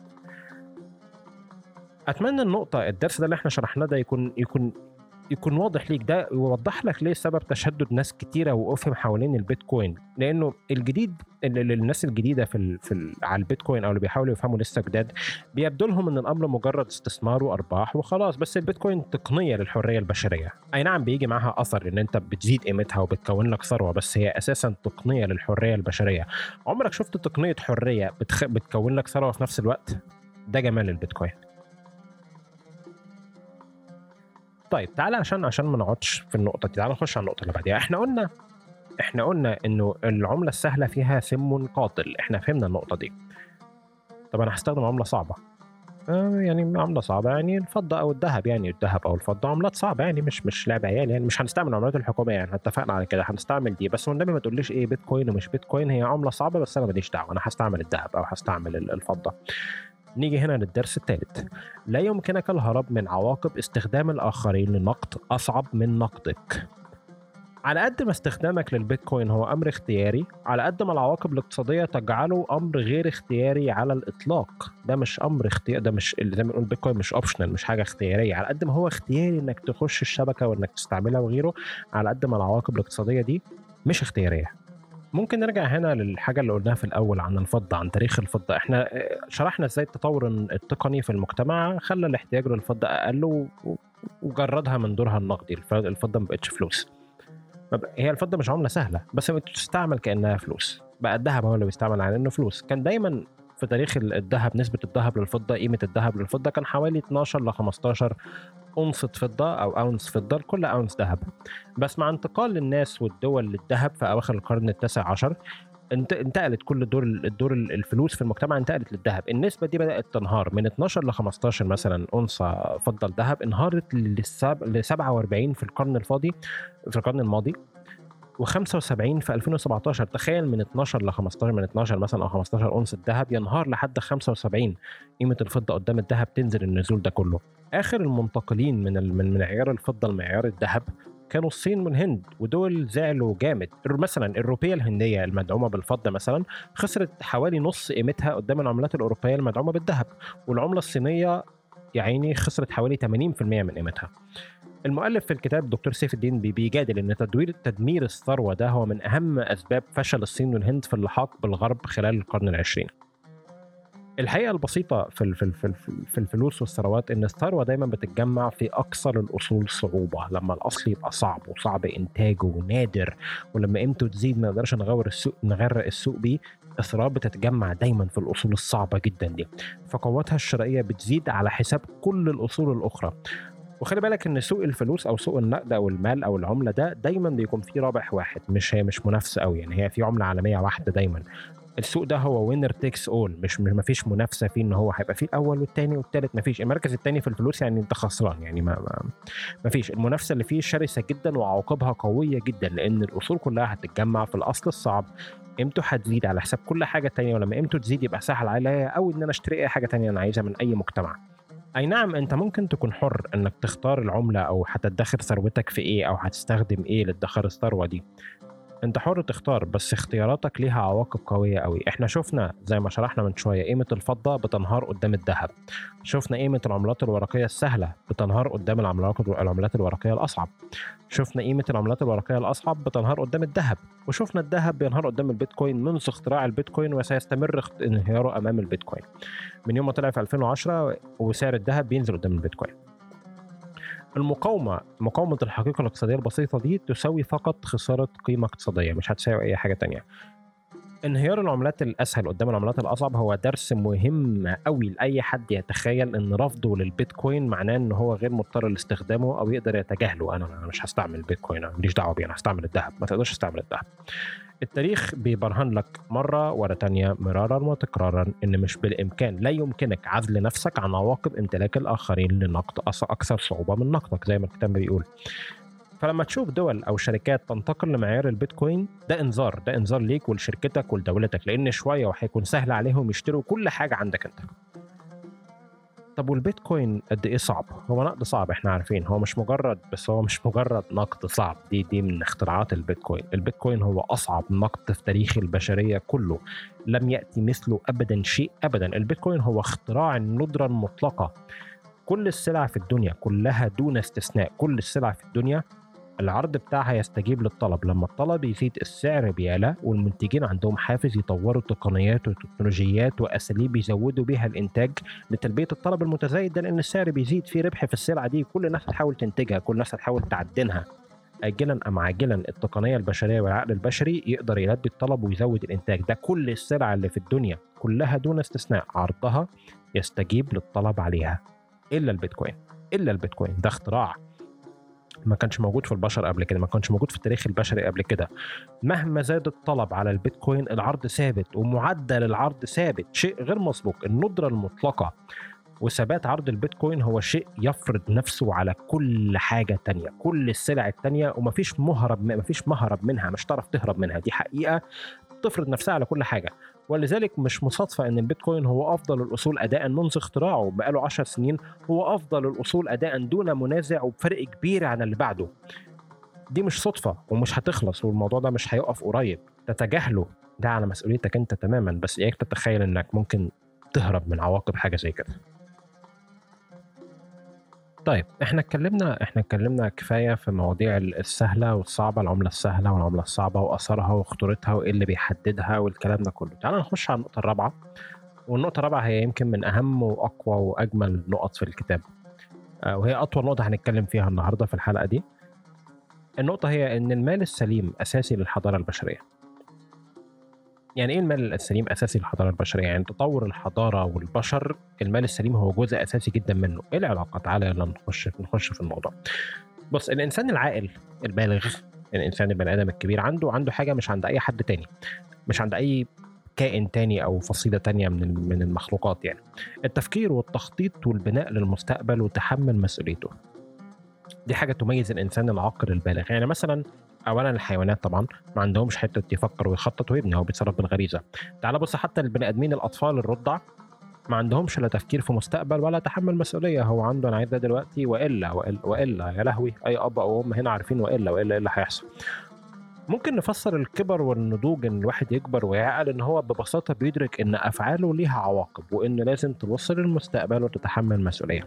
أتمنى النقطة الدرس ده اللي احنا شرحناه ده يكون يكون يكون واضح ليك، ده يوضح لك ليه سبب تشدد ناس كتيرة وقفهم حوالين البيتكوين. لأنه الجديد، الناس الجديدة في ال في ال على البيتكوين أو اللي بيحاولوا يفهموا لسه جداد بيبدو لهم إن الأمر مجرد استثمار وأرباح وخلاص. بس البيتكوين تقنية للحرية البشرية، أي نعم بيجي معها أثر إن أنت بتزيد قيمتها وبتكون لك ثروة، بس هي أساسا تقنية للحرية البشرية. عمرك شفت تقنية حرية بتخ... بتكون لك ثروة في نفس الوقت؟ ده جمال البيتكوين. طيب تعالى عشان عشان ما نقعدش في النقطه دي، تعالى نخش على النقطه اللي بعديها. احنا قلنا احنا قلنا انه العمله السهله فيها سم قاتل، احنا فهمنا النقطه دي. طب انا هستخدم عمله صعبه، آه يعني عمله صعبه يعني الفضه او الذهب، يعني الذهب او الفضه عملات صعبه، يعني مش مش لعب عيال، يعني مش هنستعمل العملات الحكوميه، يعني اتفقنا على كده هنستعمل دي. بس والنبي ما تقوليش ايه بيتكوين ومش بيتكوين، هي عمله صعبه بس انا ماليش دعوه، انا هستعمل الذهب او هستعمل الفضه. نيجي هنا للدرس الثالث. لا يمكنك الهرب من عواقب استخدام الآخرين لنقد أصعب من نقدك. على قد ما استخدامك للبيتكوين هو أمر اختياري، على قد ما العواقب الاقتصادية تجعله أمر غير اختياري على الإطلاق. ده مش أمر اختياري، ده مش زي ما نقول البيتكوين مش اوبشنال، مش حاجة اختيارية. على قد ما هو اختياري إنك تخش الشبكة وإنك تستعملها وغيره، على قد ما العواقب الاقتصادية دي مش اختيارية. ممكن نرجع هنا للحاجة اللي قلناها في الأول عن الفضة، عن تاريخ الفضة. احنا شرحنا ازاي التطور التقني في المجتمع خلى الاحتياج للفضة أقل وجردها من دورها النقدي. الفضة ما بقتش فلوس، هي الفضة مش عملة سهلة بس بتستعمل كأنها فلوس. بقى الذهب هو اللي بيستعمل على إنه فلوس. كان دايما في تاريخ الذهب نسبة الذهب للفضة، قيمة الذهب للفضة كان حوالي اتناشر ل خمستاشر أونصة فضة أو أونس فضة لكل أونس ذهب. بس مع انتقال الناس والدول للذهب في أواخر القرن التاسع عشر انتقلت كل دور الدور الفلوس في المجتمع انتقلت للذهب. النسبة دي بدأت تنهار من اتناشر ل خمستاشر مثلا أونصة فضة الذهب، انهارت ل سبعة وأربعين في القرن الفاضي في القرن الماضي، وخمسة وسبعين في ألفين وسبعتاشر. تخيل من اتناشر ل خمستاشر، من اتناشر مثلا او خمستاشر اونصه الذهب ينهار لحد خمسة وسبعين قيمه الفضه قدام الذهب، تنزل النزول ده كله. اخر المنتقلين من من معيار الفضه لمعيار الذهب كانوا الصين والهند، ودول زعلوا جامد. مثلا الروبيه الهنديه المدعومه بالفضه مثلا خسرت حوالي نص قيمتها قدام العملات الاوروبيه المدعومه بالذهب، والعمله الصينيه يعني خسرت حوالي ثمانين بالمئة من قيمتها. المؤلف في الكتاب دكتور سيف الدين بيجادل ان تدوير تدمير الثروه ده هو من اهم اسباب فشل الصين والهند في اللحاق بالغرب خلال القرن العشرين. الحقيقه البسيطه في في في الفلوس والثروات ان الثروه دايما بتتجمع في اكثر الاصول صعوبه. لما الاصل يبقى صعب وصعب انتاجه ونادر، ولما قيمته تزيد ما نقدرش نغور السوق نغرق السوق بيه، الثروه بتتجمع دايما في الاصول الصعبه جدا دي، فقوتها الشرائيه بتزيد على حساب كل الاصول الاخرى. وخلي بالك ان سوق الفلوس او سوق النقد او المال او العمله ده دايما بيكون فيه رابح واحد، مش هي مش منافسه قوي، يعني هي في عمله عالميه واحده دايما. السوق ده هو وينر تيكس اول، مش ما فيش منافسه فيه ان هو هيبقى فيه الاول والثاني والثالث، ما فيش. المركز الثاني في الفلوس يعني انت خسران، يعني ما ما, ما فيش. المنافسه اللي فيه شرسه جدا وعواقبها قويه جدا، لان الاصول كلها هتتجمع في الاصل الصعب، قيمته هتزيد على حساب كل حاجه ثانيه، ولما قيمته تزيد يبقى سهل عليا او ان انا اشتري اي حاجه ثانيه انا عايزها من اي مجتمع. اي نعم انت ممكن تكون حر انك تختار العمله او هتدخر ثروتك في ايه او هتستخدم ايه للدخر الثروه دي، انت حر تختار، بس اختياراتك ليها عواقب قويه قوي. احنا شفنا زي ما شرحنا من شويه قيمه الفضه بتنهار قدام الذهب، شفنا قيمه العملات الورقيه السهله بتنهار قدام العملات العملات الورقيه الاصعب، شفنا قيمه العملات الورقيه الاصعب بتنهار قدام الذهب، وشفنا الذهب بينهار قدام البيتكوين منذ اختراع البيتكوين، وسيستمر انهياره امام البيتكوين من يوم ما طلع في ألفين وعشرة، وسعر الذهب بينزل قدام البيتكوين. المقاومة مقاومة الحقيقة الاقتصادية البسيطة دي تساوي فقط خسارة قيمة اقتصادية، مش هتساوي أي حاجة تانية. انهيار العملات الأسهل قدام العملات الأصعب هو درس مهم قوي لأي حد يتخيل إن رفضه للبيتكوين معناه إن هو غير مضطر لاستخدامه أو يقدر يتجاهله. أنا أنا مش هستعمل البيتكوين، أنا ماليش دعوة بيه، أنا هستعمل الذهب. ما تقدرش تستعمل الذهب. التاريخ بيبرهن لك مرة ورا تانية مرارا وتكرارا إن مش بالإمكان، لا يمكنك عزل نفسك عن عواقب امتلاك الآخرين لنقد أكثر صعوبة من نقدك زي ما الكتاب بيقول. فلما تشوف دول أو شركات تنتقل لمعيار البيتكوين، ده إنذار، ده إنذار ليك ولشركتك ولدولتك، لأن شوية وهيكون سهل عليهم يشتروا كل حاجة عندك أنت. طب والبيتكوين قد ايه صعب؟ هو نقد صعب احنا عارفين، هو مش مجرد بس هو مش مجرد نقد صعب، دي دي من اختراعات البيتكوين. البيتكوين هو اصعب نقد في تاريخ البشريه كله، لم ياتي مثله ابدا شيء ابدا. البيتكوين هو اختراع الندره المطلقه. كل السلع في الدنيا كلها دون استثناء، كل السلع في الدنيا العرض بتاعها يستجيب للطلب، لما الطلب يزيد السعر بيعلى، والمنتجين عندهم حافز يطوروا تقنيات وتكنولوجيات واساليب يزودوا بيها الانتاج لتلبيه الطلب المتزايد ده، لان السعر بيزيد، في ربح في السلعه دي، كل الناس هتحاول تنتجها، كل الناس هتحاول تعدنها. اجلا ام عاجلا التقنيه البشريه والعقل البشري يقدر يلبي الطلب ويزود الانتاج ده. كل السلع اللي في الدنيا كلها دون استثناء عرضها يستجيب للطلب عليها الا البيتكوين. الا البيتكوين ده اختراع ما كانش موجود في البشر قبل كده، ما كانش موجود في التاريخ البشري قبل كده. مهما زاد الطلب على البيتكوين العرض ثابت، ومعدل العرض ثابت، شيء غير مسبوق. الندرة المطلقة وثبات عرض البيتكوين هو شيء يفرض نفسه على كل حاجة تانية، كل السلع التانية، ومفيش مهرب مفيش مهرب منها، مش طرف تهرب منها. دي حقيقة تفرض نفسها على كل حاجة. ولذلك مش مصادفة ان البيتكوين هو افضل الاصول اداء منذ اختراعه بقاله عشر سنين، هو افضل الاصول اداء دون منازع وبفرق كبير عن اللي بعده. دي مش صدفة ومش هتخلص، والموضوع ده مش هيقف قريب. تتجاهله ده على مسؤوليتك انت تماما، بس اياك تتخيل انك ممكن تهرب من عواقب حاجة زي كده. طيب احنا اتكلمنا احنا اتكلمنا كفايه في مواضيع السهله والصعبه، العمله السهله والعمله الصعبه واثرها وخطورتها وايه اللي بيحددها والكلام ده كله. تعال نخش على النقطه الرابعه، والنقطه الرابعه هي يمكن من اهم واقوى واجمل نقط في الكتاب، وهي اطول نقطه هنتكلم فيها النهارده في الحلقه دي. النقطه هي ان المال السليم اساسي للحضاره البشريه. يعني ايه المال السليم اساسي للحضاره البشريه؟ يعني تطور الحضاره والبشر المال السليم هو جزء اساسي جدا منه. ايه العلاقه؟ تعالى يلا نخش نخش في الموضوع. بص، الانسان العاقل البالغ، الانسان البني ادم الكبير، عنده عنده حاجه مش عند اي حد تاني، مش عند اي كائن تاني او فصيله تانيه من من المخلوقات. يعني التفكير والتخطيط والبناء للمستقبل وتحمل مسؤوليته. دي حاجه تميز الانسان العاقل البالغ. يعني مثلا اولا الحيوانات طبعا ما عندهمش حته يفكر ويخطط ويبني، هو بيتصرف بالغريزه. تعال بص حتى البني ادمين الاطفال الرضع ما عندهمش لا تفكير في مستقبل ولا تحمل مسؤوليه. هو عنده انا عايز ده دلوقتي، والا والا, وإلا يا لهوي اي اب او ام هنا عارفين والا والا ايه اللي هيحصل. ممكن نفسر الكبر والنضوج ان الواحد يكبر ويعقل ان هو ببساطه بيدرك ان افعاله ليها عواقب، وان لازم توصل للمستقبل وتتحمل مسؤوليه.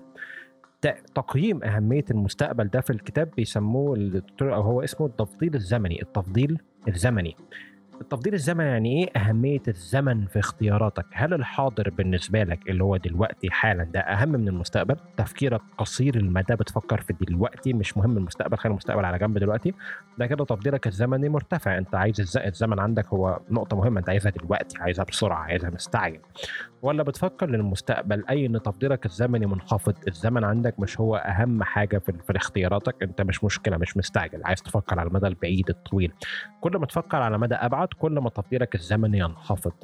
تقييم أهمية المستقبل ده في الكتاب بيسموه الدكتور، أو هو اسمه التفضيل الزمني. التفضيل الزمني التفضيل الزمني يعني إيه؟ أهمية الزمن في اختياراتك. هل الحاضر بالنسبة لك اللي هو دلوقتي حالا ده أهم من المستقبل؟ تفكيرك قصير المدى، بتفكر في دلوقتي، مش مهم المستقبل، خلي المستقبل على جنب دلوقتي. ده كده تفضيلك الزمني مرتفع. أنت عايز الزمن عندك هو نقطة مهمة، أنت عايزها دلوقتي، عايزها بسرعة، عايزها مستعجل. ولا بتفكر للمستقبل، أي إن تفضيلك الزمني منخفض، الزمن عندك مش هو أهم حاجة في, في اختياراتك، أنت مش مشكلة، مش مستعجل، عايز تفكر على المدى البعيد الطويل. كل ما تفكر على مدى أبعد كل ما تفضيلك الزمني ينخفض.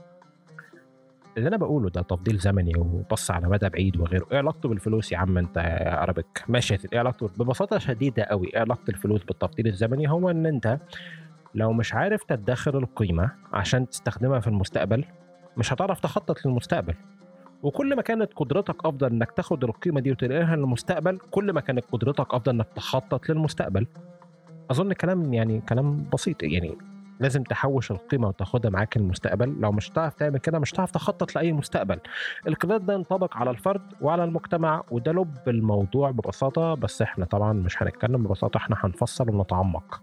اللي أنا بقوله ده تفضيل زمني وبص على مدى بعيد وغيره. إيه علاقته بالفلوس يا عم أنت يا عربك؟ ماشي، إيه علاقته؟ ببساطة شديدة قوي إيه علاقة الفلوس بالتفضيل الزمني؟ هو إن أنت لو مش عارف تدخر القيمة عشان تستخدمها في المستقبل مش هتعرف تخطط للمستقبل. وكل ما كانت قدرتك افضل انك تاخد القيمه دي وتنقلها للمستقبل، كل ما كانت قدرتك افضل انك تخطط للمستقبل. اظن كلام يعني كلام بسيط. يعني لازم تحوش القيمه وتاخدها معاك المستقبل. لو مش هتعرف تعمل كده مش هتعرف تخطط لاي مستقبل. القرار ده ينطبق على الفرد وعلى المجتمع، وده لب الموضوع ببساطه. بس احنا طبعا مش هنتكلم ببساطه، احنا هنفصل ونتعمق.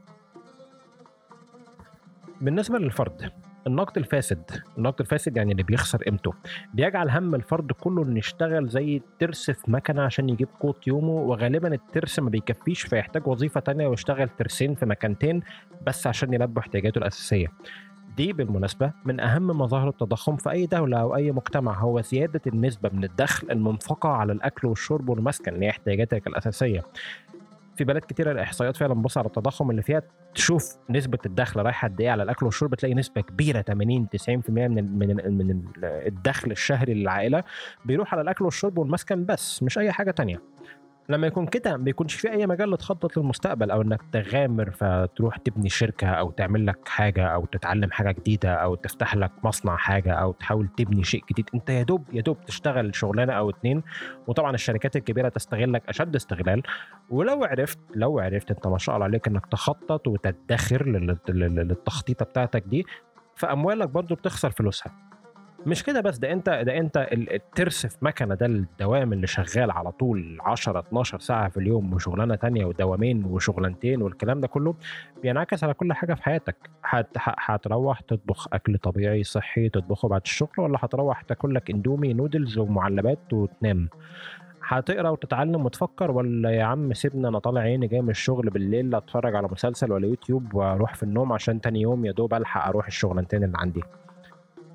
بالنسبه للفرد، النقد الفاسد النقد الفاسد يعني اللي بيخسر قيمته، بيجعل هم الفرد كله انه يشتغل زي ترس في مكنه عشان يجيب قوت يومه، وغالبا الترس ما بيكفيش فيحتاج وظيفه تانية ويشتغل ترسين في مكانتين بس عشان يلبي احتياجاته الاساسيه. دي بالمناسبة من أهم مظاهر التضخم في أي دولة أو أي مجتمع، هو زيادة النسبة من الدخل المنفقة على الأكل والشرب والمسكن اللي هي احتياجاتك الأساسية. في بلاد كتيرة الإحصائيات فعلا بص على التضخم اللي فيها، تشوف نسبة الدخل رايحة قد إيه على الأكل والشرب، تلاقي نسبة كبيرة ثمانين تسعين بالمية من ال من ال من الدخل الشهري للعائلة بيروح على الأكل والشرب والمسكن بس، مش أي حاجة تانية. لما يكون كده ما بيكونش في اي مجال لتخطط للمستقبل، او انك تغامر فتروح تبني شركه او تعمل لك حاجه او تتعلم حاجه جديده او تفتح لك مصنع حاجه او تحاول تبني شيء جديد. انت يا دوب يا دوب تشتغل شغلانه او اتنين، وطبعا الشركات الكبيره تستغلك اشد استغلال. ولو عرفت لو عرفت انت ما شاء الله عليك انك تخطط وتدخر للتخطيطه بتاعتك دي، فاموالك برضو بتخسر فلوسها. مش كده بس، ده انت ده انت الترس في مكنه، ده الدوام اللي شغال على طول عشرة اتناشر ساعه في اليوم وشغلانه تانية ودوامين وشغلانتين والكلام ده كله بينعكس على كل حاجه في حياتك. هتروح تطبخ اكل طبيعي صحي تطبخه بعد الشغل، ولا هتروح تاكل لك اندومي نودلز ومعلبات وتنام؟ هتقرا وتتعلم وتفكر، ولا يا عم سيبنا انا طالع عيني جاي من الشغل بالليل اتفرج على مسلسل ولا يوتيوب واروح في النوم عشان تاني يوم يا دوب الحق اروح الشغلانتين اللي عندي؟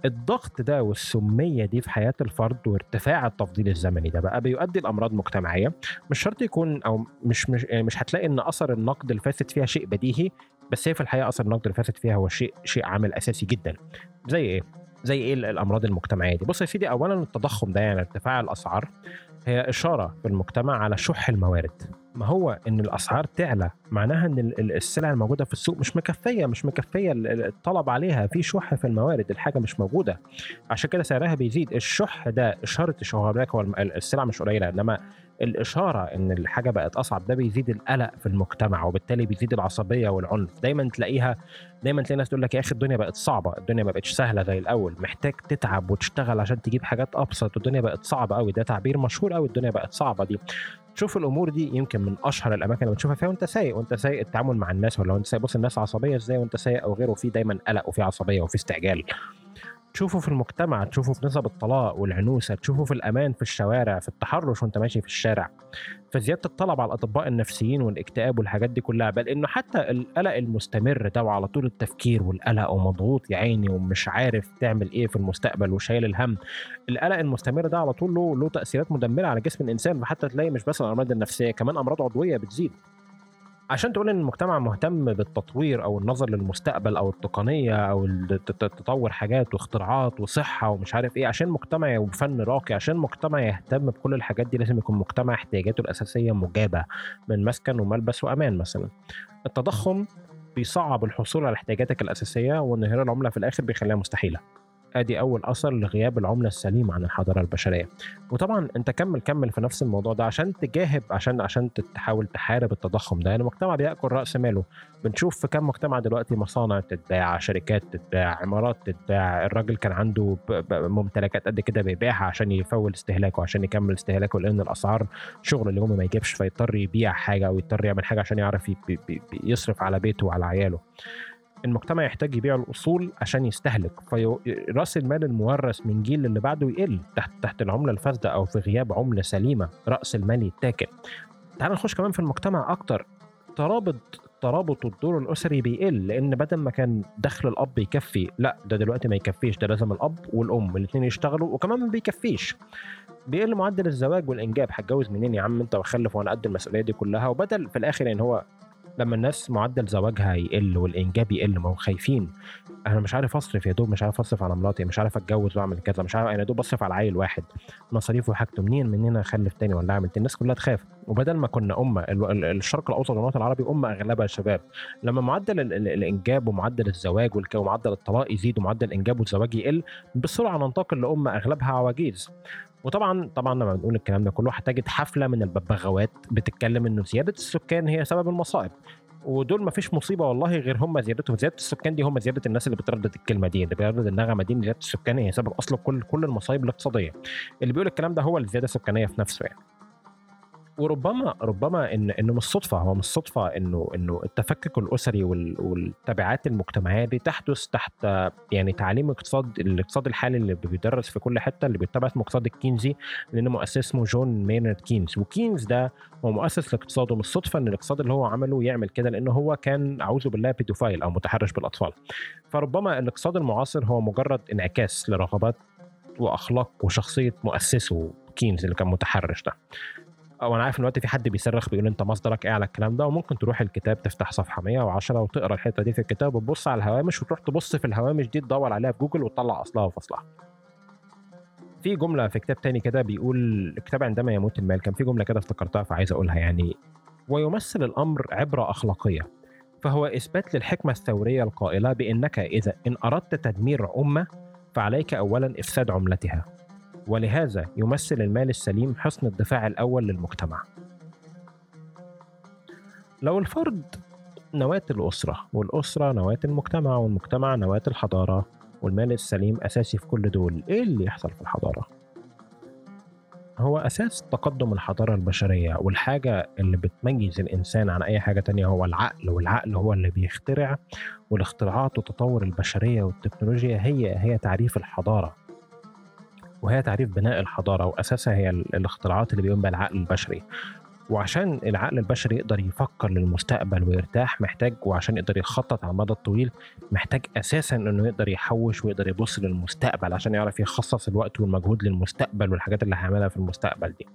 الضغط ده والسمية دي في حياة الفرد وارتفاع التفضيل الزمني ده بقى بيؤدي لأمراض مجتمعية. مش شرط يكون أو مش مش يعني مش هتلاقي إن أثر النقد الفاسد فيها شيء بديهي، بس هي في الحقيقة أثر النقد الفاسد فيها هو شيء شيء عامل أساسي جدا. زي إيه؟ زي إيه الأمراض المجتمعية دي؟ بص يا سيدي، أولا التضخم ده يعني ارتفاع الأسعار هي إشارة في المجتمع على شح الموارد. ما هو إن الأسعار تعلى معناها إن السلع الموجودة في السوق مش مكفية مش مكفية الطلب عليها، في شح في الموارد، الحاجة مش موجودة عشان كده سعرها بيزيد. الشح ده إشارة الشهرة، هو السلع مش قليلة، إنما الإشارة إن الحاجة بقت أصعب ده بيزيد القلق في المجتمع، وبالتالي بيزيد العصبية والعنف. دايما تلاقيها دايما تلاقي ناس تقول لك يا أخي الدنيا بقت صعبة، الدنيا ما بقتش سهلة زي الأول، محتاج تتعب وتشتغل عشان تجيب حاجات أبسط، الدنيا بقت صعبة قوي. ده تعبير مشهور قوي، الدنيا بقت صعبة دي. تشوف الامور دي يمكن من اشهر الاماكن اللي بتشوفها فيها وانت سايق وانت سايق التعامل مع الناس، ولا وانت سايق بص الناس عصبيه ازاي وانت سايق او غيره، في دايما قلق وفي عصبيه وفي استعجال. تشوفه في المجتمع، تشوفه في نسب الطلاق والعنوسه، تشوفه في الامان في الشوارع، في التحرش وانت ماشي في الشارع، في زياده الطلب على الاطباء النفسيين والاكتئاب والحاجات دي كلها. بل انه حتى القلق المستمر ده وعلى طول التفكير والقلق ومضغوط يا عيني ومش عارف تعمل ايه في المستقبل وشايل الهم، القلق المستمر ده على طول له له تاثيرات مدمره على جسم الانسان. فحتى تلاقي مش بس الامراض النفسيه، كمان امراض عضويه بتزيد. عشان تقول ان المجتمع مهتم بالتطوير او النظر للمستقبل او التقنيه او تطور حاجات واختراعات وصحه ومش عارف ايه، عشان مجتمع وفن راقي، عشان مجتمع يهتم بكل الحاجات دي لازم يكون مجتمع احتياجاته الاساسيه مجابه من مسكن وملبس وامان مثلا. التضخم بيصعب الحصول على احتياجاتك الاساسيه، وانهيار العمله في الاخر بيخليها مستحيله. ادي اول اثر لغياب العمله السليمه عن الحضاره البشريه. وطبعا انت كمل كمل في نفس الموضوع ده عشان تجاهب، عشان عشان تحاول تحارب التضخم ده. يعني المجتمع بياكل راس ماله. بنشوف في كم مجتمع دلوقتي مصانع تتباع، شركات تتباع، عمارات تتباع. الراجل كان عنده ممتلكات قد كده بيبيعها عشان يفول استهلاكه، عشان يكمل استهلاكه، لان الاسعار شغل اليوم ما يجيبش، فيضطر يبيع حاجه او يضطر يعمل حاجه عشان يعرف يصرف على بيته وعلى عياله. المجتمع يحتاج يبيع الأصول عشان يستهلك، فرأس المال المورث من جيل اللي بعده يقل تحت تحت العملة الفاسدة أو في غياب عملة سليمة، رأس المال يتاكل. تعال نخش كمان في المجتمع أكتر. ترابط ترابط الدور الأسري بيقل، لأن بدل ما كان دخل الأب يكفي، لا ده دلوقتي ما يكفيش، ده لازم الأب والأم الاثنين يشتغلوا، وكمان ما بيكفيش. بيقل معدل الزواج والإنجاب. هتجوز منين يا عم أنت وخلف وأنا قد المسؤولية دي كلها؟ وبدل في الآخر يعني هو لما الناس معدل زواجها يقل والإنجاب يقل، ما هو خايفين. أنا مش عارف أصرف يا دوب، مش عارف أصرف على مراتي، مش عارف أتجوز وأعمل كذا، مش عارف أنا دوب أصرف على عيل واحد، مصاريفه وحاجته منين منين أخلف تاني ولا أعمل تاني؟ الناس كلها تخاف. وبدل ما كنا أمة الشرق الأوسط والوطن العربي أمة أغلبها شباب، لما معدل الإنجاب ومعدل الزواج ومعدل الطلاق يزيد ومعدل الإنجاب والزواج يقل، بسرعة ننتقل لأمة أغلبها عواجيز. وطبعا طبعا لما بنقول الكلام ده كله هتجد حفلة من الببغاوات بتتكلم إنه زيادة السكان هي سبب المصائب، ودول ما فيش مصيبه والله غير هم زيادتهم. زياده السكان دي هم زياده الناس اللي بتردد الكلمه دي، اللي بيردد النغمه دي، زياده السكان هي سبب اصلا كل كل المصايب الاقتصاديه. اللي بيقول الكلام ده هو الزياده السكانيه في نفسه يعني. وربما ربما ان انه مش صدفه، هو مش صدفه انه انه التفكك الاسري والتبعات المجتمعيه دي تحدث تحت يعني تعليم اقتصاد الاقتصاد الحالي اللي بيدرس في كل حته، اللي بيتبع اسمه اقتصاد الكينزي، لانه مؤسس اسمه جون مينارد كينز. وكينز ده هو مؤسس الاقتصاد، ومش صدفه ان الاقتصاد اللي هو عمله يعمل كده، لانه هو كان اعوذ بالله بيدوفايل او متحرش بالاطفال. فربما الاقتصاد المعاصر هو مجرد انعكاس لرغبات واخلاق وشخصيه مؤسسه كينز اللي كان متحرش ده. او انا عارف ان دلوقتي في حد بيصرخ بيقول انت مصدرك ايه على الكلام ده، وممكن تروح الكتاب تفتح صفحه مية وعشرة وتقرا الحته دي في الكتاب وتبص على الهوامش، وتروح تبص في الهوامش دي تدور عليها في جوجل وتطلع اصلها وفصلها. في جمله في كتاب تاني كده بيقول الكتاب عندما يموت المال، كان في جمله كده افتكرتها فعايز اقولها يعني: ويمثل الامر عبره اخلاقيه، فهو اثبات للحكمه الثوريه القائله بانك اذا ان اردت تدمير امه فعليك اولا افساد عملتها، ولهذا يمثل المال السليم حصن الدفاع الأول للمجتمع. لو الفرد نواة الأسرة، والأسرة نواة المجتمع، والمجتمع نواة الحضارة، والمال السليم أساسي في كل دول، إيه اللي يحصل في الحضارة؟ هو أساس تقدم الحضارة البشرية، والحاجة اللي بتميز الإنسان عن أي حاجة تانية هو العقل، والعقل هو اللي بيخترع، والاختراعات وتطور البشرية والتكنولوجيا هي هي تعريف الحضارة، وهي تعريف بناء الحضارة، وأساسها هي الاختراعات اللي بيقوم بها العقل البشري. وعشان العقل البشري يقدر يفكر للمستقبل ويرتاح محتاج، وعشان يقدر يخطط على المدى الطويل محتاج أساساً إنه يقدر يحوش ويقدر يبص للمستقبل عشان يعرف يخصص الوقت والمجهود للمستقبل والحاجات اللي هيعملها في المستقبل دي.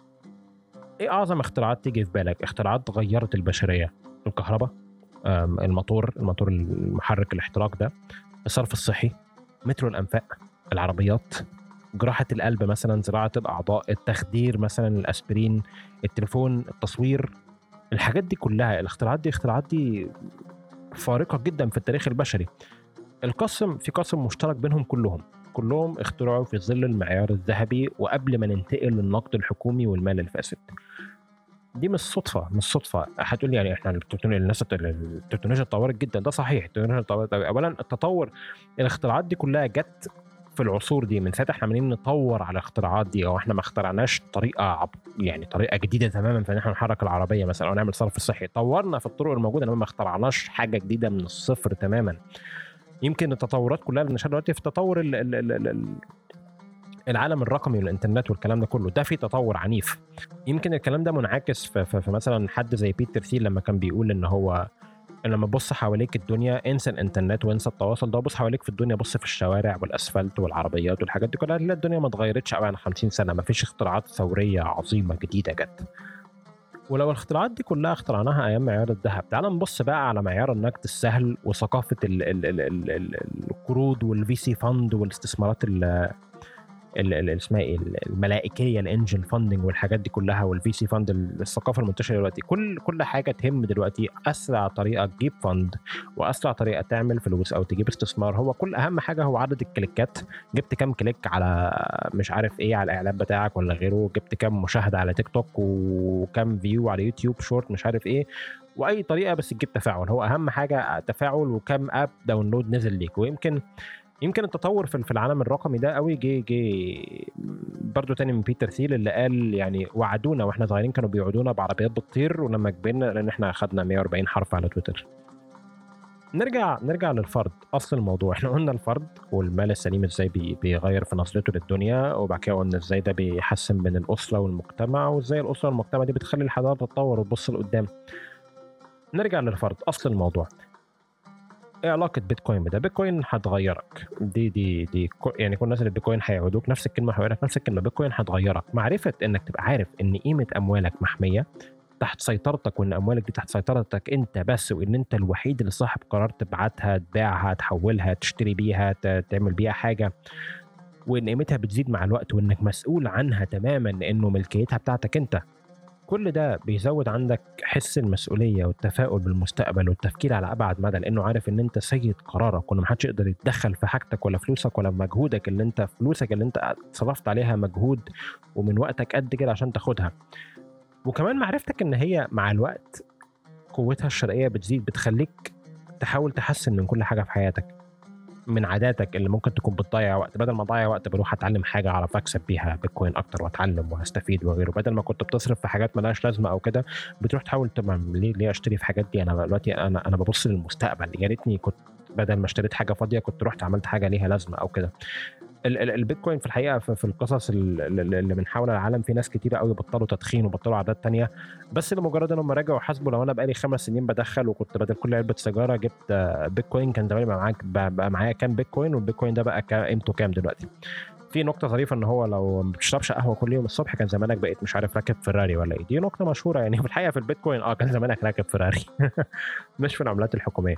إيه أعظم اختراعات تيجي في بالك؟ اختراعات غيرت البشرية؟ الكهرباء، الموتور الموتور المحرك الاحتراق ده، الصرف الصحي، مترو الأنفاق، العربيات، جراحة القلب مثلا، زراعة الأعضاء، التخدير مثلا، الأسبرين، التليفون، التصوير. الحاجات دي كلها، الاختراعات دي اختراعات دي فارقة جدا في التاريخ البشري. القسم في قسم مشترك بينهم كلهم كلهم اخترعوا في ظل المعيار الذهبي وقبل ما ننتقل للنقد الحكومي والمال الفاسد. دي مش صدفة مش صدفة هتقول يعني احنا التكنولوجيا الناس التكنولوجيا اتطورت جدا، ده صحيح، التكنولوجيا اتطورت. اولا التطور، الاختراعات دي كلها جت في العصور دي، من ساعه احنا عمالين نطور على الاختراعات دي، او احنا ما اخترعناش طريقه عب... يعني طريقه جديده تماما في ان احنا نحرك العربيه مثلا او نعمل صرف صحي. طورنا في الطرق الموجوده انما ما اخترعناش حاجه جديده من الصفر تماما. يمكن التطورات كلها اللي نشهدها دلوقتي في تطور ال... ال... ال... ال... العالم الرقمي والانترنت والكلام ده كله، ده في تطور عنيف. يمكن الكلام ده منعكس في, في, في مثلا حد زي بيتر ثيل لما كان بيقول ان هو لما تبص حواليك الدنيا، انسى الانترنت وانسى التواصل ده، بص حواليك في الدنيا، بص في الشوارع والاسفلت والعربيات والحاجات دي كلها، الدنيا ما اتغيرتش قوي عن خمسين سنه، ما فيش اختراعات ثوريه عظيمه جديده جت. ولو الاختراعات دي كلها اخترعناها ايام معيار الذهب، تعال نبص بقى على معيار النقد السهل وثقافه ال ال ال ال ال القروض والفي سي فاند والاستثمارات اللي اسمها ايه، الملائكيه، الانجل فاندنج والحاجات دي كلها، والفي سي فاند، الثقافه المنتشره دلوقتي. كل كل حاجه تهم دلوقتي اسرع طريقه تجيب فاند واسرع طريقه تعمل فلوس او تجيب استثمار، هو كل اهم حاجه هو عدد الكليكات. جبت كام كليك على مش عارف ايه على الاعلان بتاعك ولا غيره، جبت كام مشاهده على تيك توك وكام فيو على يوتيوب شورت مش عارف ايه، واي طريقه بس تجيب تفاعل. هو اهم حاجه تفاعل وكم اب داونلود نزل ليك. ويمكن يمكن التطور في العالم الرقمي ده قوي جه جه برضه تاني من بيتر ثيل اللي قال يعني وعدونا واحنا صغيرين، كانوا بيوعدونا بعربيات بتطير، ولما كبرنا لان احنا اخذنا مية وأربعين حرف على تويتر. نرجع نرجع للفرد، اصل الموضوع احنا قلنا الفرد والمال السليم ازاي بيغير في نظرته للدنيا، وبعد كده قلنا ازاي ده بيحسن من الاسره والمجتمع، وازاي الاسره والمجتمع دي بتخلي الحضاره تتطور وتبص لقدام. نرجع للفرد، اصل الموضوع ايه علاقه بيتكوين بده؟ بيتكوين هتغيرك، دي دي دي يعني كل الناس اللي بيتكوين هيعودوك نفس الكلمه، هيقولك نفس الكلمه، بيتكوين هتغيرك. معرفه انك تبقى عارف ان قيمه اموالك محميه تحت سيطرتك، وان اموالك دي تحت سيطرتك انت بس، وان انت الوحيد اللي صاحب قرار تبعتها، تبيعها، تحولها، تشتري بيها، تعمل بيها حاجه، وان قيمتها بتزيد مع الوقت، وانك مسؤول عنها تماما لانه ملكيتها بتاعتك انت. كل ده بيزود عندك حس المسؤولية والتفاؤل بالمستقبل والتفكير على أبعد مدى، لأنه عارف إن أنت سيد قرارك، وإن محدش يقدر يتدخل في حاجتك ولا فلوسك ولا مجهودك اللي أنت فلوسك اللي أنت صرفت عليها مجهود ومن وقتك قد كده عشان تاخدها. وكمان معرفتك إن هي مع الوقت قوتها الشرائية بتزيد، بتخليك تحاول تحسن من كل حاجة في حياتك، من عاداتك اللي ممكن تكون بتضيع وقت، بدل ما اضيع وقت بروح اتعلم حاجه اعرف اكسب بيها بيتكوين اكتر واتعلم واستفيد وغيره، بدل ما كنت بتصرف في حاجات مالهاش لازمه او كده بتروح تحاول تمام ليه ليه اشتري في حاجات دي. انا دلوقتي انا انا ببص للمستقبل، يا ريتني كنت بدل ما اشتريت حاجه فاضيه كنت رحت عملت حاجه ليها لازمه او كده. البيتكوين في الحقيقه في القصص اللي من حول العالم في ناس كتيره قوي بطلوا تدخين وبطلوا عادات تانية، بس لمجرد انهم راجعوا حاسبوا لو انا بقالي خمس سنين بدخل وكنت بدل كل علبه سيجاره جبت بيتكوين كان زماني بقى معاك بقى معايا كام بيتكوين، والبيتكوين ده بقى قيمته كام دلوقتي. في نقطه ظريفه ان هو لو ما بتشربش قهوه كل يوم الصبح كان زمانك بقيت مش عارف راكب فيراري ولا ايه. دي نقطه مشهوره يعني في الحقيقه في البيتكوين، اه كان زمانك راكب فيراري مش في العملات الحكوميه.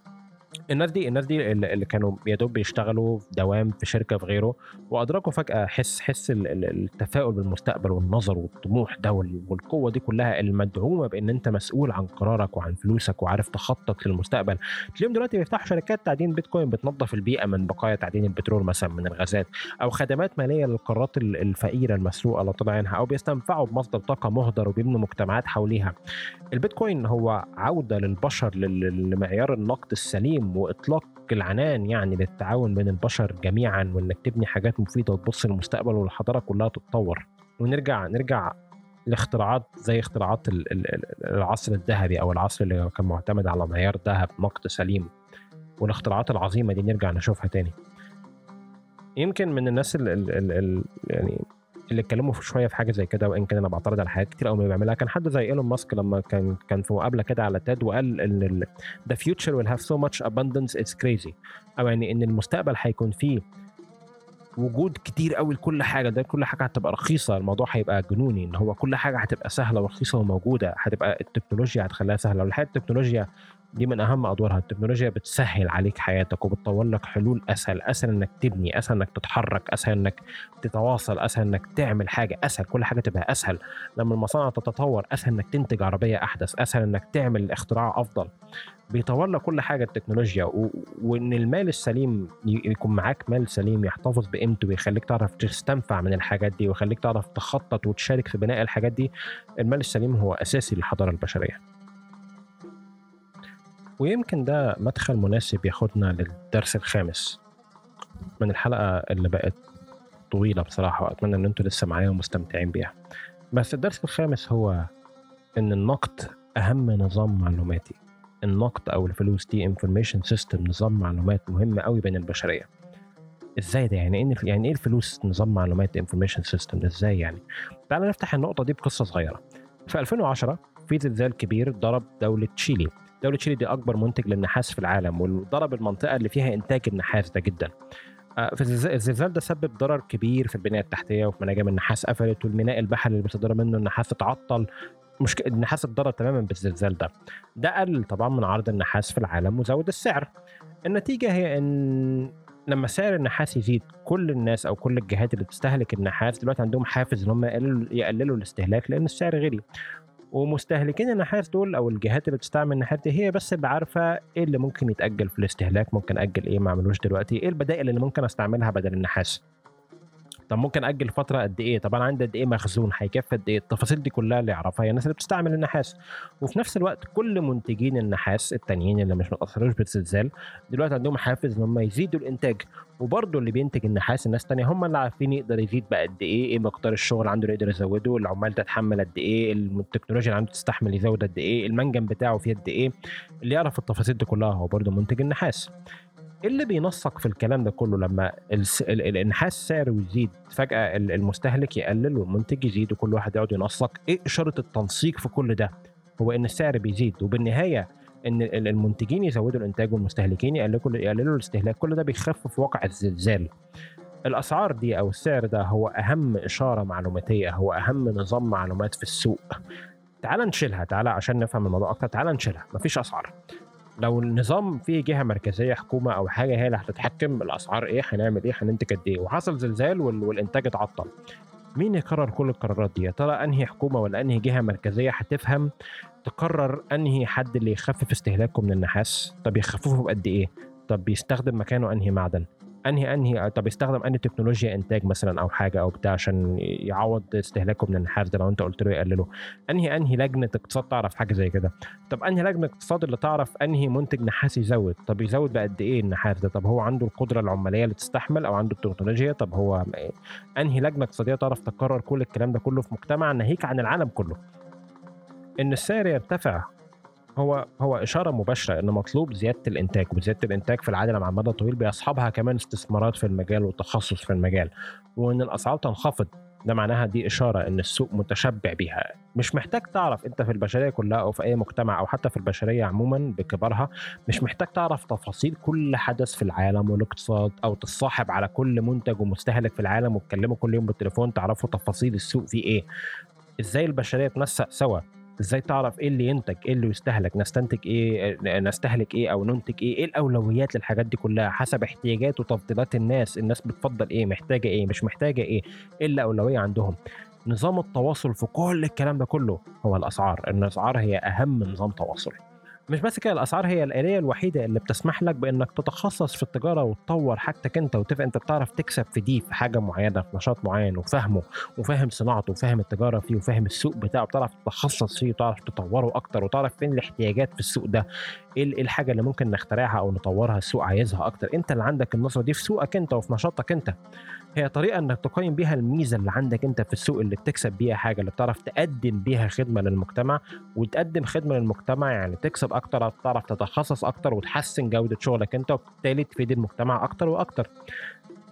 الناس دي الناس دي اللي كانوا يا دوب بيشتغلوا في دوام في شركه في غيره، وادركوا فجاه حس حس التفاؤل بالمستقبل والنظر والطموح ده والقوه دي كلها المدعومه بان انت مسؤول عن قرارك وعن فلوسك وعارف تخطط للمستقبل. اليوم دلوقتي بيفتحوا شركات تعدين بيتكوين بتنظف البيئه من بقايا تعدين البترول مثلا من الغازات، او خدمات ماليه للقارات الفقيره المسروقه اللي طلع عنها، او بيستنفعوا بمصدر طاقه مهدر وبيبنوا مجتمعات حواليها. البيتكوين هو عوده للبشر لمعيار النقد السليم واطلاق العنان يعني للتعاون بين البشر جميعا، وانك تبني حاجات مفيده وتبص للمستقبل والحضاره كلها تتطور. ونرجع نرجع لاختراعات زي اختراعات العصر الذهبي او العصر اللي كان معتمد على معيار ذهب نقد سليم، والاختراعات العظيمه دي نرجع نشوفها تاني. يمكن من الناس ال ال ال يعني اللي اتكلموا في شويه في حاجه زي كده، وان كان انا بعترض على حاجات كتير قوي ما بيعملها. كان حد زي ايلون ماسك لما كان كان في مقابله كده على تيد وقال ان the future will have so much abundance it's crazy، او يعني ان المستقبل هيكون فيه وجود كتير قوي لكل حاجه، ده كل حاجه هتبقى رخيصه، الموضوع هيبقى جنوني، ان هو كل حاجه هتبقى سهله ورخيصه وموجوده، هتبقى التكنولوجيا هتخليها سهله. والحقيقه التكنولوجيا دي من اهم ادوارها، التكنولوجيا بتسهل عليك حياتك وبتطور لك حلول اسهل، اسهل انك تبني، اسهل انك تتحرك، اسهل انك تتواصل، اسهل انك تعمل حاجه، اسهل كل حاجه تبقى اسهل. لما المصانع تتطور اسهل انك تنتج عربيه احدث، اسهل انك تعمل اختراع افضل، بيطور لك كل حاجه التكنولوجيا. و... وان المال السليم يكون معاك مال سليم يحتفظ بقيمته ويخليك تعرف تستنفع من الحاجات دي ويخليك تعرف تخطط وتشارك في بناء الحاجات دي، المال السليم هو اساسي للحضاره البشريه. ويمكن ده مدخل مناسب ياخدنا للدرس الخامس من الحلقه اللي بقت طويله بصراحه، واتمنى ان انتوا لسه معايا ومستمتعين بيها. بس الدرس الخامس هو ان النقد اهم نظام معلوماتي. النقد او الفلوس دي information system، نظام معلومات مهم قوي بين البشريه. ازاي ده؟ يعني ايه يعني ايه الفلوس نظام معلومات information system؟ ازاي يعني؟ تعال نفتح النقطه دي بقصه صغيره. في ألفين وعشرة في زلزال كبير ضرب دوله تشيلي. دوله تشيلي دي اكبر منتج للنحاس في العالم، وضرب المنطقه اللي فيها انتاج النحاس ده جدا. في الزلزال ده سبب ضرر كبير في البنيه التحتيه، وفي مناجم النحاس قفلت، والميناء البحري اللي بيصدر منه النحاس اتعطل. مش النحاس اتضرر تماما بالزلزال ده. ده قلل طبعا من عرض النحاس في العالم وزود السعر. النتيجه هي ان لما سعر النحاس يزيد، كل الناس او كل الجهات اللي بتستهلك النحاس دلوقتي عندهم حافز ان هم يقللوا الاستهلاك لان السعر غلي. ومستهلكين النحاس دول او الجهات اللي بتستعمل النحاس دي هي بس اللي عارفه ايه اللي ممكن يتاجل في الاستهلاك، ممكن اجل ايه ما اعملوش دلوقتي، ايه البدائل اللي ممكن استعملها بدل النحاس. طب ممكن اجل فتره قد ايه؟ طب انا عندي قد ايه مخزون؟ هيكفي قد ايه؟ التفاصيل دي كلها اللي يعرفها هي الناس اللي بتستعمل النحاس. وفي نفس الوقت كل منتجين النحاس التانيين اللي مش متاثروش بالزلزال دلوقتي عندهم حافز ان هم يزيدوا الانتاج. وبرضه اللي بينتج النحاس الناس تانية هم اللي عارفين يقدر يزيد بقى قد ايه، ايه مقدار الشغل عنده يقدر يزوده، العمال تتحمل قد ايه، التكنولوجيا اللي عنده تستحمل يزود قد ايه، المنجم بتاعه فيه قد ايه. اللي يعرف التفاصيل دي كلها هو برضه منتج النحاس. اللي بينسق في الكلام ده كله لما النحاس سعره يزيد فجأة المستهلك يقلل والمنتج يزيد وكل واحد يقعد ينسق. ايه إشارة التنسيق في كل ده؟ هو ان السعر بيزيد وبالنهاية ان المنتجين يزودوا الانتاج والمستهلكين يقللوا يقللوا الاستهلاك. كل ده بيخفف واقع الزلزال. الاسعار دي او السعر ده هو اهم اشارة معلوماتية، هو اهم نظام معلومات في السوق. تعال نشيلها، تعال عشان نفهم الموضوع اكتر، تعال نشيلها. مفيش اسعار. لو النظام فيه جهه مركزيه حكومه او حاجه هي اللي هتتحكم الاسعار، ايه هنعمل ايه هننتج قد ايه، وحصل زلزال والانتاج اتعطل، مين يقرر كل القرارات دي؟ يا ترى انهي حكومه ولا انهي جهه مركزيه هتفهم تقرر انهي حد اللي يخفف استهلاكه من النحاس؟ طب يخففه بقد ايه؟ طب بيستخدم مكانه انهي معدن؟ انهي انهي طب يستخدم انهي تكنولوجيا انتاج مثلا او حاجه او بتاع عشان يعوض استهلاكه من النحاس ده لو انت قلت له يقلله؟ انهي انهي لجنه اقتصاد تعرف حاجه زي كده؟ طب انهي لجنه اقتصاد اللي تعرف انهي منتج نحاس يزود؟ طب يزود بقد ايه النحاس ده؟ طب هو عنده القدره العماليه اللي تستحمل او عنده التكنولوجيا؟ طب هو انهي لجنه اقتصاديه تعرف تقرر كل الكلام ده كله في مجتمع ناهيك عن العالم كله؟ ان السعر يرتفع هو هو اشاره مباشره ان مطلوب زياده الانتاج، وزياده الانتاج في العالم على المدى الطويل بيصحبها كمان استثمارات في المجال وتخصص في المجال. وان الاسعار تنخفض ده معناها دي اشاره ان السوق متشبع بيها. مش محتاج تعرف انت في البشريه كلها او في اي مجتمع او حتى في البشريه عموما بكبرها، مش محتاج تعرف تفاصيل كل حدث في العالم والاقتصاد او تصاحب على كل منتج ومستهلك في العالم وتكلمه كل يوم بالتليفون تعرفوا تفاصيل السوق فيه ايه، ازاي البشريه تنسق سوا، ازاي تعرف ايه اللي ينتج ايه اللي يستهلك، نستنتج ايه نستهلك ايه او ننتج ايه، ايه الاولويات للحاجات دي كلها حسب احتياجات وتفضيلات الناس، الناس بتفضل ايه، محتاجه ايه، مش محتاجه ايه، ايه الاولويه عندهم. نظام التواصل في كل الكلام ده كله هو الاسعار. ان الاسعار هي اهم نظام تواصل. مش بس كده، الاسعار هي الآلية الوحيده اللي بتسمح لك بانك تتخصص في التجاره وتطور حاجتك انت وتبقى انت بتعرف تكسب في دي في حاجه معينه في نشاط معين وفهمه وفاهم صناعته وفاهم التجاره فيه وفاهم السوق بتاعه، بتعرف تتخصص فيه وتعرف تطوره اكتر وتعرف فين الاحتياجات في السوق ده، ايه الحاجه اللي ممكن نخترعها او نطورها السوق عايزها اكتر. انت اللي عندك النظره دي في سوقك انت وفي نشاطك انت. هي طريقه انك تقيم بيها الميزه اللي عندك انت في السوق، اللي بتكسب بيها حاجه، اللي بتعرف تقدم بيها خدمه للمجتمع. وتقدم خدمه للمجتمع يعني تكسب اكتر، تعرف تتخصص اكتر وتحسن جوده شغلك انت وبالتالي تفيد المجتمع اكتر واكتر.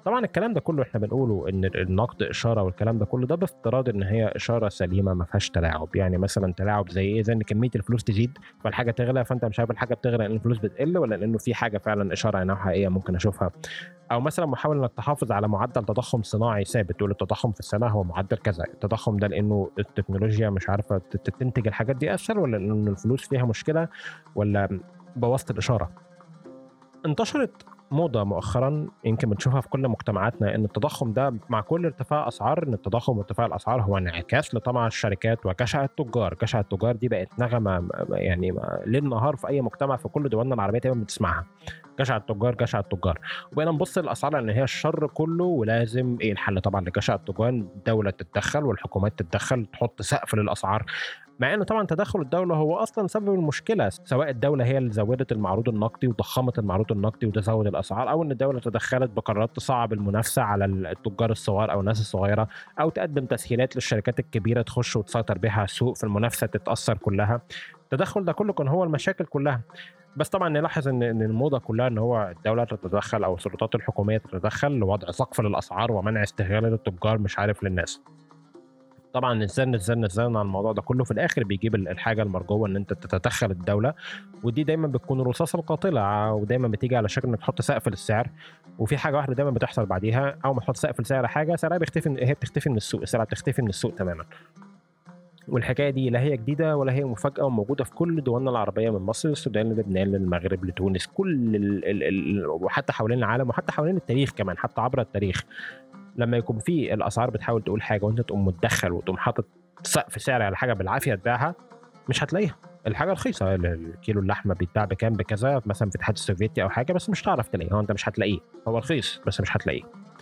طبعا الكلام ده كله احنا بنقوله ان النقد اشاره، والكلام ده كله ده بافتراض ان هي اشاره سليمه ما فيهاش تلاعب. يعني مثلا تلاعب زي ايه؟ زي ان كميه الفلوس تزيد فالحاجه تغلى، فانت مش عارف الحاجه بتغلى لان الفلوس بتقل ولا لانه في حاجه فعلا اشاره انها حقيقيه ممكن اشوفها. او مثلا محاوله انك تحافظ على معدل تضخم صناعي ثابت، تقول التضخم في السنه هو معدل كذا. التضخم ده لانه التكنولوجيا مش عارفه تنتج الحاجات دي اسهل، ولا لان الفلوس فيها مشكله، ولا بواسطه الاشاره. انتشرت موضة مؤخرا يمكن بنشوفها في كل مجتمعاتنا، ان التضخم ده مع كل ارتفاع اسعار، ان التضخم وارتفاع الاسعار هو انعكاس لطمع الشركات وجشع التجار. جشع التجار دي بقت نغمة يعني ليل نهار في اي مجتمع في كل دولنا العربية تقريبا بتسمعها. جشع التجار جشع التجار. وبقينا نبص للاسعار ان هي الشر كله، ولازم ايه الحل طبعا لجشع التجار؟ الدولة تتدخل والحكومات تتدخل تحط سقف للاسعار، مع ان طبعا تدخل الدوله هو اصلا سبب المشكله، سواء الدوله هي اللي زودت المعروض النقدي وضخمت المعروض النقدي وتزود الاسعار، او ان الدوله تدخلت بقرارات تصعب المنافسه على التجار الصغار او الناس الصغيره، او تقدم تسهيلات للشركات الكبيره تخش وتسيطر بها على السوق، في المنافسه تتاثر كلها. التدخل ده كله كان هو المشاكل كلها. بس طبعا نلاحظ ان ان الموضه كلها ان هو الدوله تتدخل او السلطات الحكوميه تتدخل لوضع سقف للاسعار ومنع استغلال التجار مش عارف للناس. طبعا نزلنا نزلنا نزلنا على الموضوع ده كله، في الاخر بيجيب الحاجه المرجوه ان انت تتدخل الدوله، ودي دايما بتكون الرصاصه القاتله، ودايما بتيجي على شكل انك تحط سقف للسعر. وفي حاجه واحده دايما بتحصل بعديها، او ما تحط سقف لسعر حاجه سعرها بيختفي، هي بتختفي من السوق، السلعه بتختفي من السوق تماما. والحكايه دي لا هي جديده ولا هي مفاجاه، وموجوده في كل دولنا العربيه من مصر للسودان للبنان للمغرب لتونس، كل ال ال ال وحتى حوالين العالم وحتى حوالين التاريخ كمان، حتى عبر التاريخ. لما يكون في الاسعار بتحاول تقول حاجه وانت تقوم متدخل وتقوم حاطط سقف سعر على حاجه بالعافيه تبيعها، مش هتلاقيها. الحاجه رخيصه، الكيلو اللحمه بيتباع بكام بكذا مثلا في الاتحاد السوفيتي او حاجه، بس مش هتعرف تلاقيه، هو انت مش هتلاقيه، هو رخيص بس مش هتلاقيه.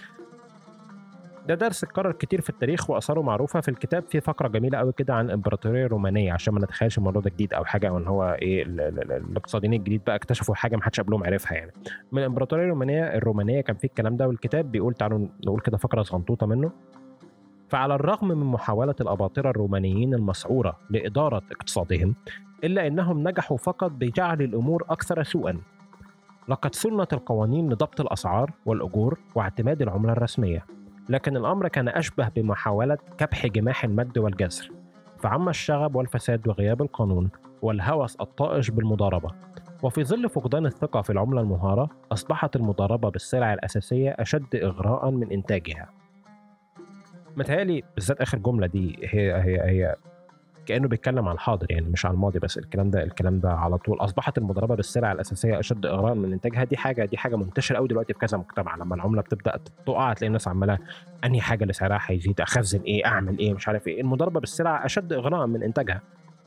ده درس اتكرر كتير في التاريخ واثاره معروفه. في الكتاب في فقره جميله قوي كده عن الامبراطوريه الرومانيه، عشان ما نتخيلش الموضوع ده جديد او حاجه، او ان هو ايه الاقتصاديين الجديد بقى اكتشفوا حاجه ما حدش قبلهم عرفها. يعني من الامبراطوريه الرومانيه الرومانيه كان في الكلام ده، والكتاب بيقول تعالوا نقول كده فقره صغنطوطه منه. فعلى الرغم من محاوله الاباطره الرومانيين المسعوره لاداره اقتصادهم، الا انهم نجحوا فقط بجعل الامور اكثر سوءا. لقد سنت القوانين لضبط الاسعار والاجور واعتماد العمله الرسميه، لكن الأمر كان أشبه بمحاولة كبح جماح المد والجزر، فعم الشغب والفساد وغياب القانون والهوس الطائش بالمضاربة. وفي ظل فقدان الثقة في العملة المهارة، أصبحت المضاربة بالسلع الأساسية أشد إغراءً من إنتاجها. متهيألي بالذات آخر جملة دي هي هي هي كأنه بيتكلم عن الحاضر، يعني مش على الماضي بس. الكلام ده الكلام ده على طول. اصبحت المضاربه بالسلع الاساسيه اشد اغراء من انتاجها، دي حاجه دي حاجه منتشره قوي دلوقتي في كذا مجتمع. لما العمله بتبدا تقع تلاقي الناس عماله انهي حاجه اللي سعرها هيزيد، اخزن ايه، اعمل ايه، مش عارف ايه. المضاربه بالسلع اشد اغراء من انتاجها.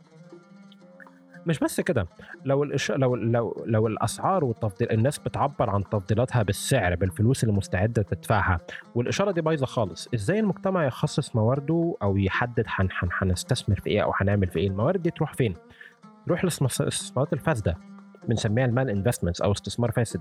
مش بس كده، لو الإش... لو لو لو الاسعار والتفضيل، الناس بتعبر عن تفضيلاتها بالسعر، بالفلوس اللي مستعده تدفعها، والاشاره دي بايظه خالص. ازاي المجتمع يخصص موارده او يحدد هن... هن... هنستثمر في ايه او هنعمل في ايه؟ الموارد دي تروح فين؟ تروح للاستثمارات الفاسده، بنسميها المال انفستمنتس او استثمار فاسد.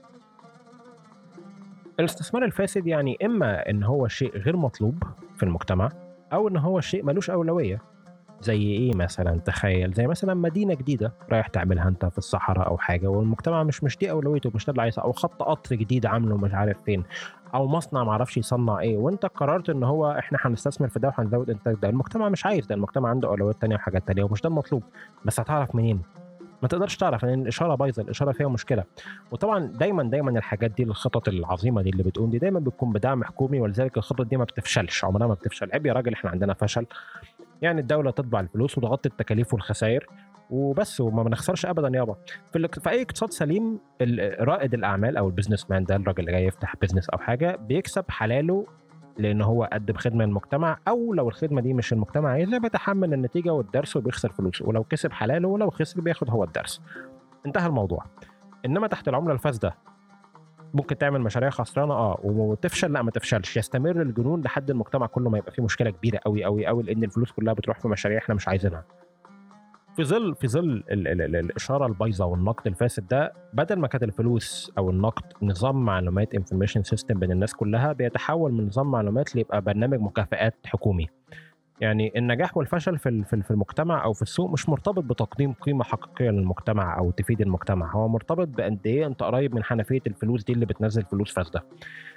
الاستثمار الفاسد يعني اما ان هو شيء غير مطلوب في المجتمع، او ان هو شيء ملوش اولويه. زي ايه مثلا؟ تخيل زي مثلا مدينه جديده رايح تعملها انت في الصحراء او حاجه، والمجتمع مش مش دي اولويته، مش ده اللي عايزه، او خط قطر جديد عامله مش عارف فين، او مصنع ما اعرفش يصنع ايه، وانت قررت ان هو احنا هنستثمر في ده وهنزود انتاج ده. المجتمع مش عايز ده، المجتمع عنده اولويات تانية وحاجات تانية، ومش ده المطلوب. بس هتعرف منين؟ ما تقدرش تعرف، لان الاشاره بايظه، الاشاره فيها مشكله. وطبعا دايما دايما الحاجات دي، الخطط العظيمه دي اللي بتقوم دي دايما بتكون بدعم حكومي، ولذلك الخطط دي ما بتفشلش، عمرها ما بتفشل. عيب يا راجل احنا عندنا فشل. يعني الدوله تطبع الفلوس وتغطي التكاليف والخسائر وبس، وما بنخسرش ابدا يابا. في, في اي اقتصاد سليم، رائد الاعمال او البيزنس مان ده، الراجل اللي جاي يفتح بيزنس او حاجه، بيكسب حلاله لان هو قدم خدمه للمجتمع، او لو الخدمه دي مش المجتمع عايزها بيتحمل النتيجه والدرس وبيخسر فلوسه، ولو كسب حلاله ولو خسر بياخد هو الدرس. انتهى الموضوع. انما تحت العمله الفاسده ممكن تعمل مشاريع خسرانه اه وتفشل، لا ما تفشلش، يستمر الجنون لحد المجتمع كله ما يبقى فيه مشكله كبيره قوي قوي قوي، لان الفلوس كلها بتروح في مشاريع احنا مش عايزينها. في ظل في ظل ال ال ال الاشاره البايظه والنقد الفاسد ده، بدل ما كانت الفلوس او النقد نظام معلومات انفورميشن سيستم بين الناس كلها، بيتحول من نظام معلومات ليبقى برنامج مكافآت حكومي. يعني النجاح والفشل في في المجتمع او في السوق مش مرتبط بتقديم قيمه حقيقيه للمجتمع او تفيد المجتمع، هو مرتبط بقد ايه انت قريب من حنفيه الفلوس دي اللي بتنزل فلوس فاسده.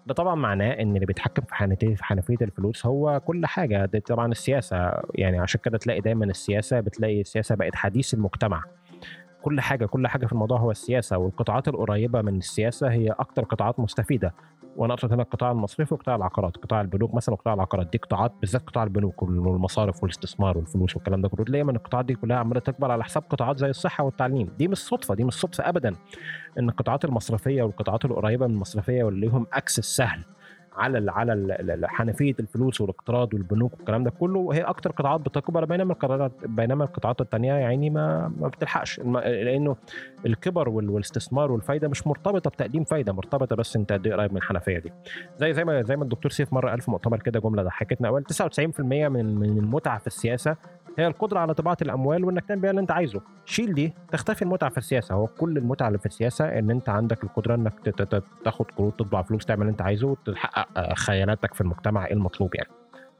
ده طبعا معناه ان اللي بيتحكم في حنفيه في حنفيه الفلوس هو كل حاجه. ده طبعا السياسه، يعني عشان كده تلاقي دايما السياسه بتلاقي السياسه بقت حديث المجتمع. كل حاجه كل حاجه في الموضوع هو السياسه، والقطاعات القريبه من السياسه هي اكتر قطاعات مستفيده. وانا اقصد هنا القطاع المصرفي وقطاع العقارات. قطاع البنوك مثلا وقطاع العقارات دي قطاعات، بالذات قطاع البنوك والمصارف والاستثمار والفلوس والكلام ده كله، تلاقي من القطاعات دي كلها عماله تكبر على حساب قطاعات زي الصحه والتعليم. دي مش صدفه، دي مش صدفه ابدا ان القطاعات المصرفيه والقطاعات القريبه من المصرفيه واللي لهم اكسس سهل على ال على ال حنفيه الفلوس والاقتراض والبنوك والكلام ده كله، وهي اكتر قطاعات بتكبر، بينما القطاعات بينما القطاعات الثانيه يعني ما ما بتلحقش، لانه الكبر والاستثمار والفايده مش مرتبطه بتقديم فايده، مرتبطه بس انت قد ايه قريب من الحنفيه دي. زي زي ما زي ما الدكتور سيف مره قال في مؤتمر كده جمله ضحكتنا اول، تسعة وتسعين بالمية من من المتعه في السياسه هي القدره على طباعه الاموال وانك تعمل بيها اللي انت عايزه. شيل دي تختفي المتعه في السياسه. هو كل المتعه اللي في السياسه ان انت عندك القدره انك تاخد قروض، تطبع فلوس، تعمل اللي انت عايزه وتحقق خيالاتك في المجتمع المطلوب. يعني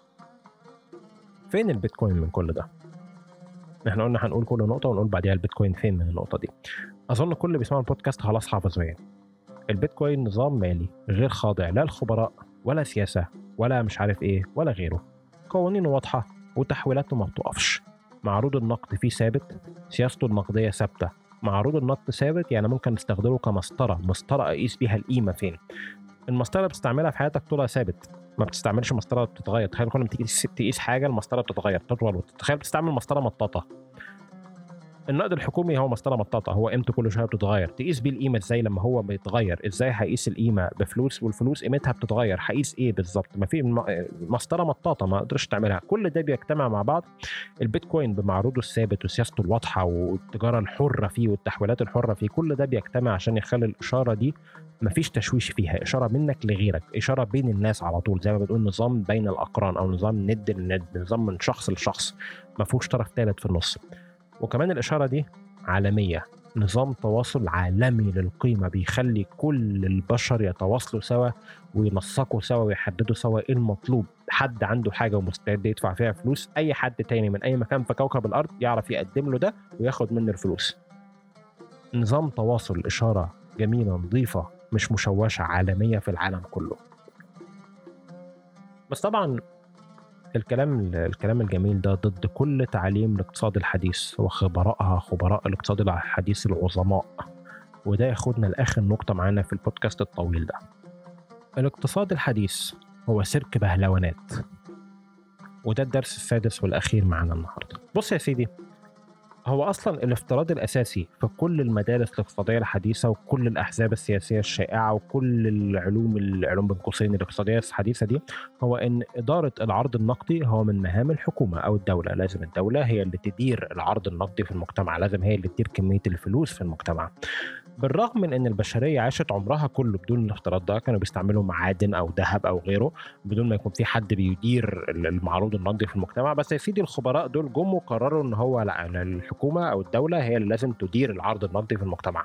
فين البيتكوين من كل ده؟ احنا قلنا هنقول كل نقطه ونقول بعديها البيتكوين فين من النقطه دي. اظن كل اللي بيسمعوا البودكاست خلاص حافظوا. يعني البيتكوين نظام مالي غير خاضع لا الخبراء ولا سياسه ولا مش عارف ايه ولا غيره. قوانينه واضحه وتحويلاته ما بتقفش. معروض النقد فيه ثابت، سياسته النقديه ثابته. معروض النقد ثابت يعني ممكن نستخدمه كمسطره، مسطره اقيس بيها القيمه فين. المسطره بتستعملها في حياتك طولها ثابت، ما بتستعملش مسطره بتتغير. تخيل كل ما تيجي تقيس حاجه المسطره بتتغير تطول وتتخيل بتستعمل مسطره مطاطه. النقد الحكومي هو مسطره مطاطه، هو قيمته كل شويه بتتغير. تقيس بيه القيمه ازاي لما هو بيتغير؟ ازاي هيقيس القيمه بفلوس والفلوس قيمتها بتتغير؟ هيقيس ايه بالظبط؟ ما في مسطره مطاطه ما قدرش تعملها. كل ده بيجتمع مع بعض. البيتكوين بمعروضه الثابت وسياسته الواضحه والتجاره الحره فيه والتحويلات الحره فيه، كل ده بيجتمع عشان يخلي الاشاره دي مفيش تشويش فيها، اشاره منك لغيرك، اشاره بين الناس على طول، زي ما بتقول نظام بين الاقران او نظام ند لند، نظام من شخص لشخص ما فيهوش طرف ثالث في النص. وكمان الاشاره دي عالميه، نظام تواصل عالمي للقيمه بيخلي كل البشر يتواصلوا سوا وينسقوا سوا ويحددوا سوا ايه المطلوب. حد عنده حاجه ومستعد يدفع فيها فلوس، اي حد تاني من اي مكان في كوكب الارض يعرف يقدم له ده وياخد منه الفلوس. نظام تواصل اشاره جميله نظيفه مش مشوشه، عالميه في العالم كله. بس طبعا الكلام الكلام الجميل ده ضد كل تعاليم الاقتصاد الحديث وخبراءها، خبراء الاقتصاد الحديث العظماء. وده ياخدنا لاخر نقطه معانا في البودكاست الطويل ده. الاقتصاد الحديث هو سيرك بهلوانات، وده الدرس السادس والاخير معانا النهارده. بص يا سيدي، هو اصلا الافتراض الاساسي في كل المدارس الاقتصاديه الحديثه وكل الاحزاب السياسيه الشائعه وكل العلوم العلوم بين قوسين الاقتصاديه الحديثه دي، هو ان اداره العرض النقدي هو من مهام الحكومه او الدوله. لازم الدوله هي اللي تدير العرض النقدي في المجتمع، لازم هي اللي تدير كميه الفلوس في المجتمع. بالرغم من ان البشريه عاشت عمرها كله بدون الافتراض ده، كانوا بيستعملوا معادن او ذهب او غيره بدون ما يكون في حد بيدير المعروض النقدي في المجتمع. بس يا سيدي الخبراء دول جم وقرروا ان هو لا، الحكومه او الدوله هي اللي لازم تدير العرض النقدي في المجتمع.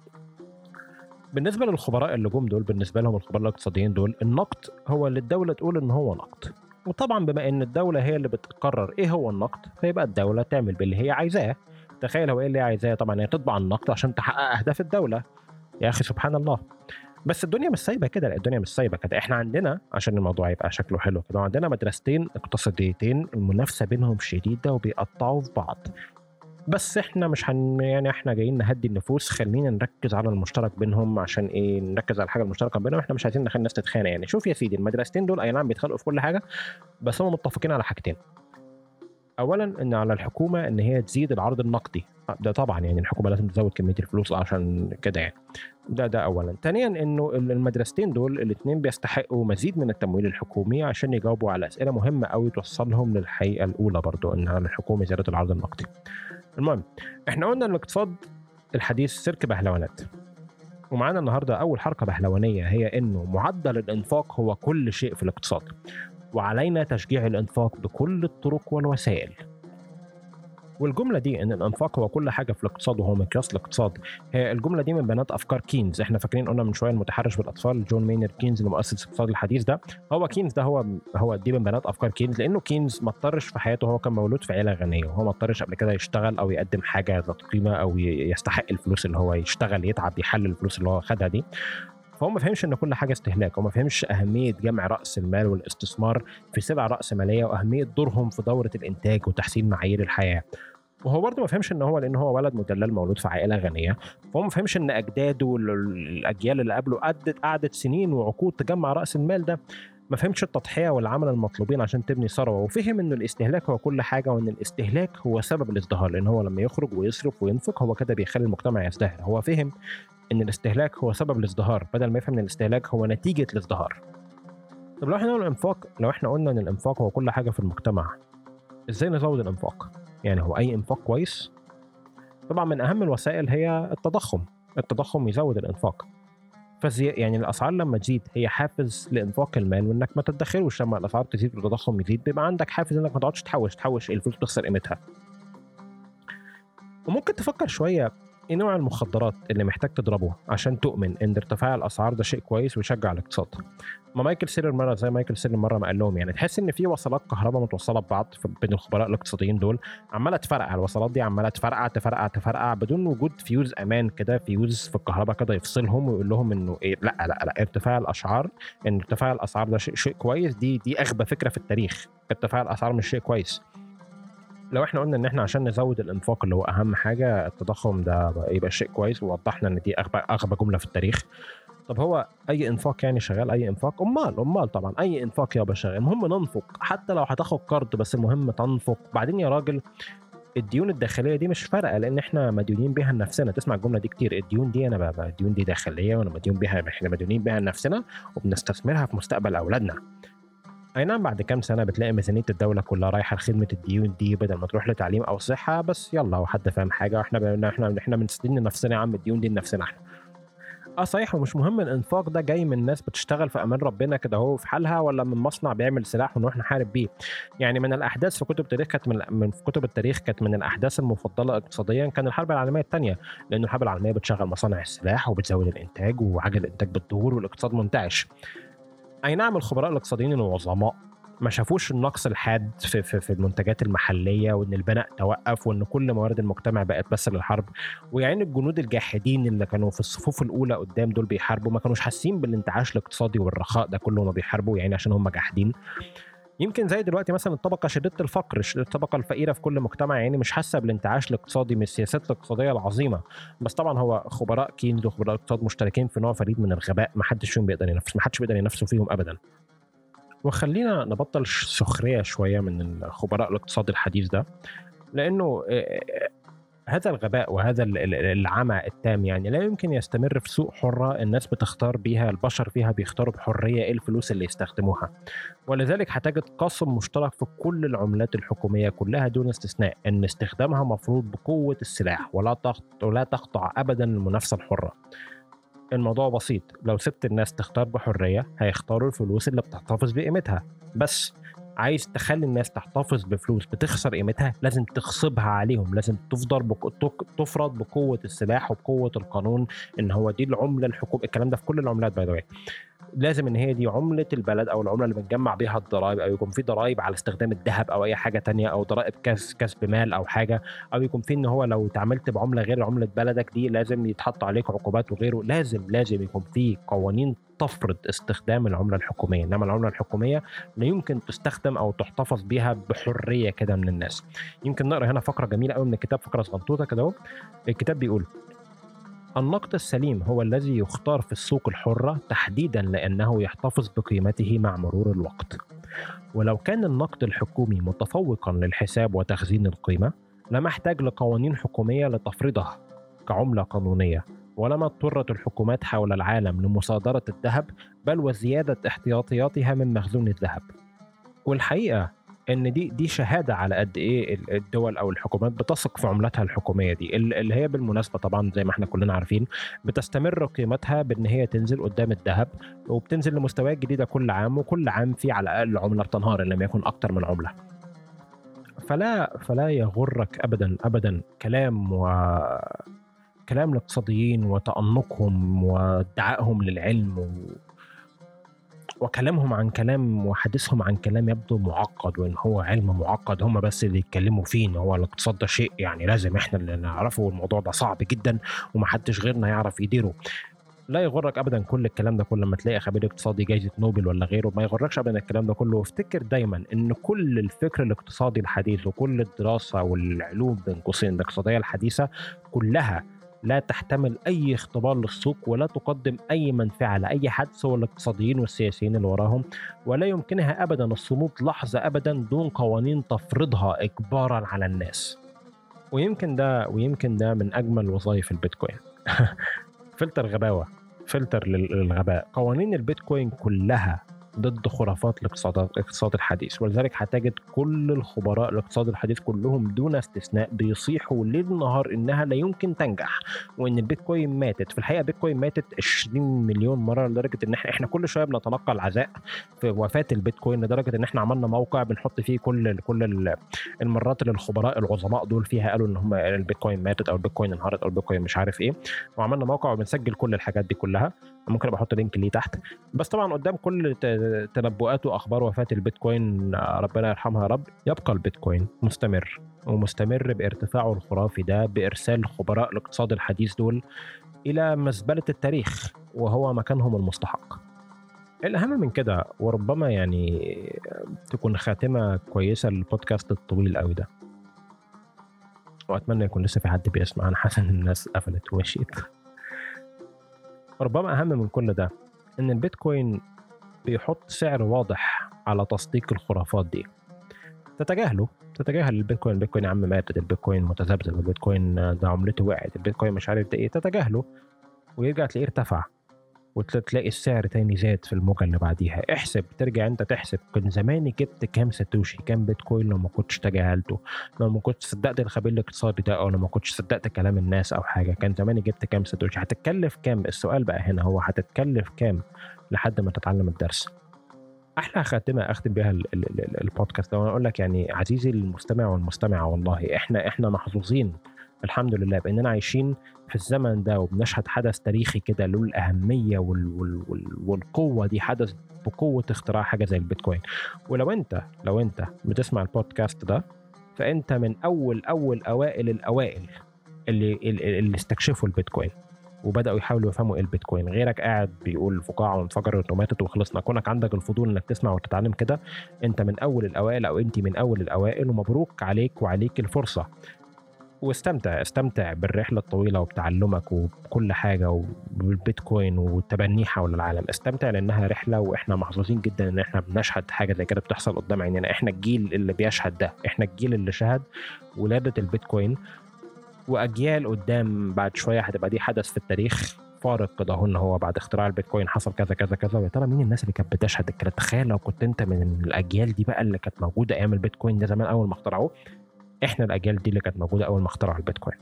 بالنسبه للخبراء اللي جم دول، بالنسبه لهم الخبراء الاقتصاديين دول، النقد هو اللي الدوله تقول ان هو نقد. وطبعا بما ان الدوله هي اللي بتقرر ايه هو النقد، فيبقى الدوله تعمل باللي هي عايزاه. تخيل هو ايه اللي هي عايزاه؟ طبعا هي تطبع النقد عشان تحقق اهداف الدوله. يا اخي سبحان الله. بس الدنيا مش سايبه كده، الدنيا مش سايبه كده. احنا عندنا عشان الموضوع يبقى شكله حلو كده، عندنا مدرستين اقتصاديتين المنافسه بينهم شديده وبيقطعوا في بعض. بس احنا مش هن يعني احنا جايين نهدي النفوس، خلينا نركز على المشترك بينهم. عشان ايه نركز على الحاجه المشتركه بينهم؟ احنا مش عايزين نخلي الناس تتخانق. يعني شوف يا سيدي، المدرستين دول اي نعم بيتخانقوا في كل حاجه، بس هم متفقين على حاجتين. اولا ان على الحكومه ان هي تزيد العرض النقدي، ده طبعا يعني الحكومه لازم تزود كميه الفلوس عشان كده يعني. ده ده اولا. ثانيا انه المدرستين دول الاثنين بيستحقوا مزيد من التمويل الحكومي عشان يجاوبوا على اسئله مهمه قوي توصلهم للحقيقه الاولى برضو، ان على الحكومه زياده العرض النقدي. المهم، احنا قلنا ان الاقتصاد الحديث سيرك بهلوانات، ومعانا النهارده اول حركه بهلوانيه هي انه معدل الانفاق هو كل شيء في الاقتصاد، وعلينا تشجيع الانفاق بكل الطرق والوسائل. والجمله دي ان الانفاق هو كل حاجه في الاقتصاد وهو مقياس الاقتصاد، هي الجمله دي من بنات افكار كينز. احنا فاكرين قلنا من شويه المتحرش بالاطفال، جون مينر كينز اللي مؤسس الاقتصاد الحديث ده. هو كينز ده هو هو دي من بنات افكار كينز، لانه كينز ما اضطرش في حياته، هو كان مولود في عيله غنيه وهو ما اضطرش قبل كده يشتغل او يقدم حاجه ذات قيمه او يستحق الفلوس اللي هو يشتغل يتعب يحلل الفلوس اللي هو خدها دي. فهو ما فهمش ان كل حاجه استهلاك، وما فهمش اهميه جمع راس المال والاستثمار في سلع راس ماليه واهميه دورهم في دوره الانتاج وتحسين معايير الحياه. وهو برضه ما فهمش ان هو لان هو ولد مدلل مولود في عائله غنيه، فهو ما فهمش ان اجداده والاجيال اللي قبله قعدت قعدت سنين وعقود تجمع راس المال ده. ما فهمش التضحيه والعمل المطلوبين عشان تبني ثروه، وفهم ان الاستهلاك هو كل حاجه، وان الاستهلاك هو سبب الازدهار، لان هو لما يخرج ويصرف وينفق هو كده بيخلي المجتمع يزدهر. هو فهم ان الاستهلاك هو سبب الازدهار بدل ما يفهم ان الاستهلاك هو نتيجه الازدهار. طب لو احنا قلنا الانفاق لو احنا قلنا ان الانفاق هو كل حاجه في المجتمع، ازاي نزود الانفاق؟ يعني هو اي انفاق كويس؟ طبعا من اهم الوسائل هي التضخم. التضخم يزود الانفاق. فزي يعني الاسعار لما تزيد هي حافز لانفاق المال وانك ما تدخروش. لما الاسعار تزيد والتضخم يزيد بيبقى عندك حافز انك ما تقعدش تحوش تحوش الفلوس تخسر قيمتها. وممكن تفكر شويه ايه نوع المخدرات اللي محتاج تضربه عشان تؤمن ان ارتفاع الاسعار ده شيء كويس ويشجع الاقتصاد. ما مايكل سيلر مره زي مايكل سيلر مره ما قال لهم، يعني تحس ان في وصلات كهرباء متوصله ببعض بين الخبراء الاقتصاديين دول، عماله تفرقع. الوصلات دي عماله تفرقع تفرقع تفرقع بدون وجود فيوز امان كده، فيوز في الكهرباء كده يفصلهم ويقول لهم انه إيه لا لا لا ارتفاع الاسعار ان ارتفاع الاسعار ده شيء شيء كويس. دي دي اغبى فكره في التاريخ. ارتفاع الاسعار مش شيء كويس. لو احنا قلنا ان احنا عشان نزود الانفاق اللي هو اهم حاجه التضخم ده يبقى شيء كويس، ووضحنا ان دي اغبى اغبى جمله في التاريخ. طب هو اي انفاق يعني شغال؟ اي انفاق؟ امال امال طبعا اي انفاق يابا شغال. المهم ننفق، حتى لو هتاخد قرض بس المهم تنفق. بعدين يا راجل الديون الداخليه دي مش فارقه، لان احنا مديونين بيها لنفسنا. تسمع الجمله دي كتير، الديون دي انا بقى الديون دي داخليه وانا مديون بيها، احنا مديونين بيها لنفسنا وبنستثمرها في مستقبل اولادنا. اي نعم بعد كام سنه بتلاقي ميزانيه الدوله كلها رايحه لخدمه الديون دي بدل ما تروح لتعليم او صحه. بس يلا هو حد فاهم حاجه؟ احنا احنا احنا بنسدين لنفسنا يا عم، الديون دي لنفسنا احنا. اه صحيح، ومش مهم الانفاق ده جاي من ناس بتشتغل في امان ربنا كده هو في حالها، ولا من مصنع بيعمل سلاح ونروح نحارب بيه. يعني من الاحداث في كتب التاريخ كانت من, من في كتب التاريخ كانت من الاحداث المفضله اقتصاديا كان الحرب العالميه الثانيه، لان الحرب العالميه بتشغل مصانع السلاح وبتزود الانتاج وعجل الانتاج بتدور والاقتصاد منتعش. اي نعم الخبراء الاقتصاديين العظماء ما شافوش النقص الحاد في, في, في المنتجات المحليه، وان البناء توقف، وان كل موارد المجتمع بقت بس للحرب. ويعني الجنود الجاحدين اللي كانوا في الصفوف الاولى قدام دول بيحاربوا ما كانوش حاسين بالانتعاش الاقتصادي والرخاء ده كله ما بيحاربوا، يعني عشان هم جاحدين. يمكن زي دلوقتي مثلا الطبقه شديده الفقر، الطبقه الفقيره في كل مجتمع يعني مش حاسه بالانتعاش الاقتصادي من السياسات الاقتصاديه العظيمه. بس طبعا هو خبراء كينز وخبراء الاقتصاد مشتركين في نوع فريد من الغباء ما حدش فيهم بيقدر ينافس، ما حدش بيقدر ينافسوا فيهم ابدا. وخلينا نبطل سخرية شوية من الخبراء الاقتصاد الحديث ده، لأنه هذا الغباء وهذا العمى التام يعني لا يمكن يستمر في سوق حرة الناس بتختار بيها، البشر فيها بيختاروا بحرية إيه الفلوس اللي يستخدموها. ولذلك هتجد قاسم مشترك في كل العملات الحكومية كلها دون استثناء أن استخدامها مفروض بقوة السلاح ولا ولا تقطع أبدا المنافسة الحرة. الموضوع بسيط، لو سبت الناس تختار بحرية هيختاروا الفلوس اللي بتحتفظ بقيمتها. بس عايز تخلي الناس تحتفظ بفلوس بتخسر قيمتها لازم تغصبها عليهم، لازم تفضل بك... تفرض بقوة السلاح وبقوة القانون ان هو دي العملة الحكومية. الكلام ده في كل العملات باي ذا، لازم ان هي دي عملة البلد او العملة اللي بنجمع بيها الضرائب، او يكون في ضرائب على استخدام الذهب او اي حاجة تانية، او ضرائب كسب مال او حاجة، او يكون في ان هو لو تعاملت بعملة غير عملة بلدك دي لازم يتحط عليك عقوبات وغيره. لازم لازم يكون في قوانين تفرض استخدام العملة الحكومية، انما العملة الحكومية لا يمكن تستخدم او تحتفظ بها بحرية كده من الناس. يمكن نقرأ هنا فقرة جميلة قوي من الكتاب، فقرة صغنطوطة كده. الكتاب بيقول: النقد السليم هو الذي يختار في السوق الحرة تحديداً لأنه يحتفظ بقيمته مع مرور الوقت. ولو كان النقد الحكومي متفوقاً للحساب وتخزين القيمة لما احتاج لقوانين حكومية لتفرضها كعملة قانونية، ولما اضطرت الحكومات حول العالم لمصادرة الذهب بل وزيادة احتياطياتها من مخزون الذهب. والحقيقة ان دي دي شهاده على قد ايه الدول او الحكومات بتثق في عملتها الحكوميه دي، اللي هي بالمناسبه طبعا زي ما احنا كلنا عارفين بتستمر قيمتها بان هي تنزل قدام الذهب، وبتنزل لمستويات جديده كل عام، وكل عام في على الاقل عمله بتنهار ان لم يكن اكتر من عمله. فلا فلا يغرك ابدا ابدا كلام و كلام الاقتصاديين وتأنقهم وادعائهم للعلم و... وكلامهم عن كلام وحديثهم عن كلام يبدو معقد، وان هو علم معقد هم بس اللي يتكلموا فيه، ان هو الاقتصاد ده شيء يعني لازم احنا اللي نعرفه، والموضوع ده صعب جدا ومحدش غيرنا يعرف يديره. لا يغرك ابدا كل الكلام ده كله لما تلاقي خبير اقتصادي جايزه نوبل ولا غيره، ما يغركش ابدا الكلام ده كله. وافتكر دايما ان كل الفكر الاقتصادي الحديث وكل الدراسه والعلوم بين قوسين الاقتصاديه الحديثه كلها لا تحتمل اي اختبار للسوق، ولا تقدم اي منفعه لاي حد سوى الاقتصاديين والسياسيين اللي وراهم، ولا يمكنها ابدا الصمود لحظه ابدا دون قوانين تفرضها اجبارا على الناس. ويمكن ده ويمكن ده من اجمل وظائف البيتكوين. فلتر غباوة، فلتر للغباء. قوانين البيتكوين كلها ضد خرافات الاقتصاد الاقتصاد الحديث، ولذلك هتجد كل الخبراء الاقتصاد الحديث كلهم دون استثناء بيصيحوا ليل نهار انها لا يمكن تنجح، وان البيتكوين ماتت. في الحقيقه بيتكوين ماتت عشرين مليون مره، لدرجه ان احنا احنا كل شويه بنتلقى العزاء في وفاه البيتكوين، لدرجه ان احنا عملنا موقع بنحط فيه كل كل المرات اللي الخبراء العظماء دول فيها قالوا ان هم البيتكوين ماتت او البيتكوين انهارت او البيتكوين مش عارف ايه، وعملنا موقع وبنسجل كل الحاجات دي كلها. ممكن ابقى احط لينك ليه تحت. بس طبعا قدام كل تنبؤات واخبار وفاه البيتكوين ربنا يرحمها يا رب، يبقى البيتكوين مستمر ومستمر بارتفاعه الخرافي ده، بارسال خبراء الاقتصاد الحديث دول الى مزبله التاريخ وهو مكانهم المستحق. الاهم من كده، وربما يعني تكون خاتمه كويسه للبودكاست الطويل قوي ده، واتمنى يكون لسه في حد بيسمع، انا حاسس ان الناس قفلت ومشيت. ربما أهم من كل ده إن البيتكوين بيحط سعر واضح على تصديق الخرافات دي. تتجاهله تتجاهل البيتكوين، البيتكوين يا عم ماتت، البيتكوين متذبذب، البيتكوين ده عملته وقعت، البيتكوين مش عارف ده ايه، تتجاهله ويرجع تلاقيه ارتفع، وتلاقي السعر تاني زاد في الموجة اللي بعديها. احسب، ترجع انت تحسب كان زماني جبت كام ساتوشي، كام بيتكوين لو ما كنتش تجاهلته، لو ما كنتش صدقت الخبير الاقتصادي ده، او لو ما كنتش صدقت كلام الناس او حاجة، كان زماني جبت كام ساتوشي. هتتكلف كام؟ السؤال بقى هنا هو هتتكلف كام لحد ما تتعلم الدرس. احلى خاتمه اختم بها البودكاست ده وانا اقول لك يعني عزيزي المستمع والمستمعه، والله احنا احنا محظوظين الحمد لله باننا عايشين في الزمن ده وبنشهد حدث تاريخي كده له الاهميه وال وال وال والقوه دي، حدث بقوه اختراع حاجه زي البيتكوين. ولو انت لو انت بتسمع البودكاست ده، فانت من اول اول اوائل الاوائل اللي اللي استكشفوا البيتكوين وبداوا يحاولوا يفهموا ايه البيتكوين. غيرك قاعد بيقول فقاعه وانفجرت وماتت وخلصنا. كونك عندك الفضول انك تسمع وتتعلم كده، انت من اول الاوائل او انت من اول الاوائل، ومبروك عليك وعليك الفرصه. واستمتع استمتع بالرحله الطويله وبتعلمك وبكل حاجه وبالبيتكوين وتبنيه حول العالم. استمتع لانها رحله، واحنا محظوظين جدا ان احنا بنشهد حاجه زي كده بتحصل قدام عينينا. احنا الجيل اللي بيشهد ده، احنا الجيل اللي شهد ولاده البيتكوين، واجيال قدام بعد شويه هتبقى دي حدث في التاريخ فارق كده، هو ان هو بعد اختراع البيتكوين حصل كذا كذا كذا. ويا ترى مين الناس اللي كانت بتشهد الكلام؟ تخيل لو كنت انت من الاجيال دي بقى اللي كانت موجوده ايام البيتكوين ده زمان اول ما اخترعوه. احنا الاجيال دي اللي كانت موجوده اول ما اخترعوا البيتكوين.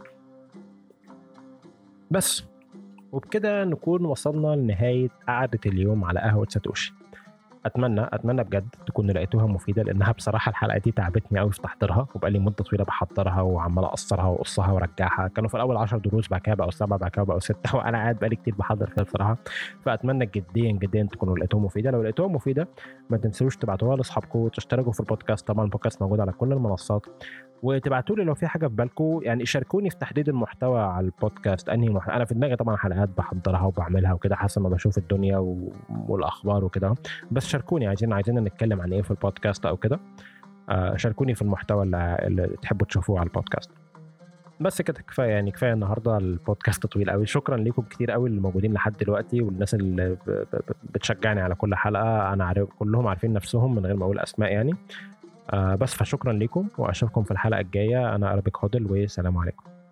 بس وبكده نكون وصلنا لنهايه قعده اليوم على قهوه ساتوشي. اتمنى اتمنى بجد تكون لقيتوها مفيده، لانها بصراحه الحلقه دي تعبتني قوي في تحضيرها، وبقى لي مده طويله بحضرها وعمال اقصرها واقصها وارجعها. كانوا في الاول عشر دروس، بعد كده بقوا سبعه، بعد كده بقوا سته، وانا قاعد بقالي كتير بحضر فيها بصراحه. فاتمنى جديا جديا تكونوا لقيتوها مفيده. لو لقيتوها مفيده ما تنسوش تبعتوها لاصحابكم وتشتركوا في البودكاست. طبعا البودكاست موجود على كل المنصات، وتبعتوا لي لو في حاجه في بالكم، يعني شاركوني في تحديد المحتوى على البودكاست. انهي مح... انا في دماغي طبعا حلقات بحضرها وبعملها وكده حسب ما بشوف الدنيا و... والاخبار وكده، بس شاركوني عايزين عايزين نتكلم عن ايه في البودكاست او كده. آه شاركوني في المحتوى اللي, اللي تحبوا تشوفوه على البودكاست. بس كده كفايه، يعني كفايه النهارده. البودكاست طويل قوي. شكرا لكم كتير قوي اللي موجودين لحد دلوقتي، والناس اللي بتشجعني على كل حلقه. انا عارف كلهم عارفين نفسهم من غير ما اقول اسماء يعني. آه بس فشكرا لكم، واشوفكم في الحلقه الجايه. انا أرابيك هودل، والسلام عليكم.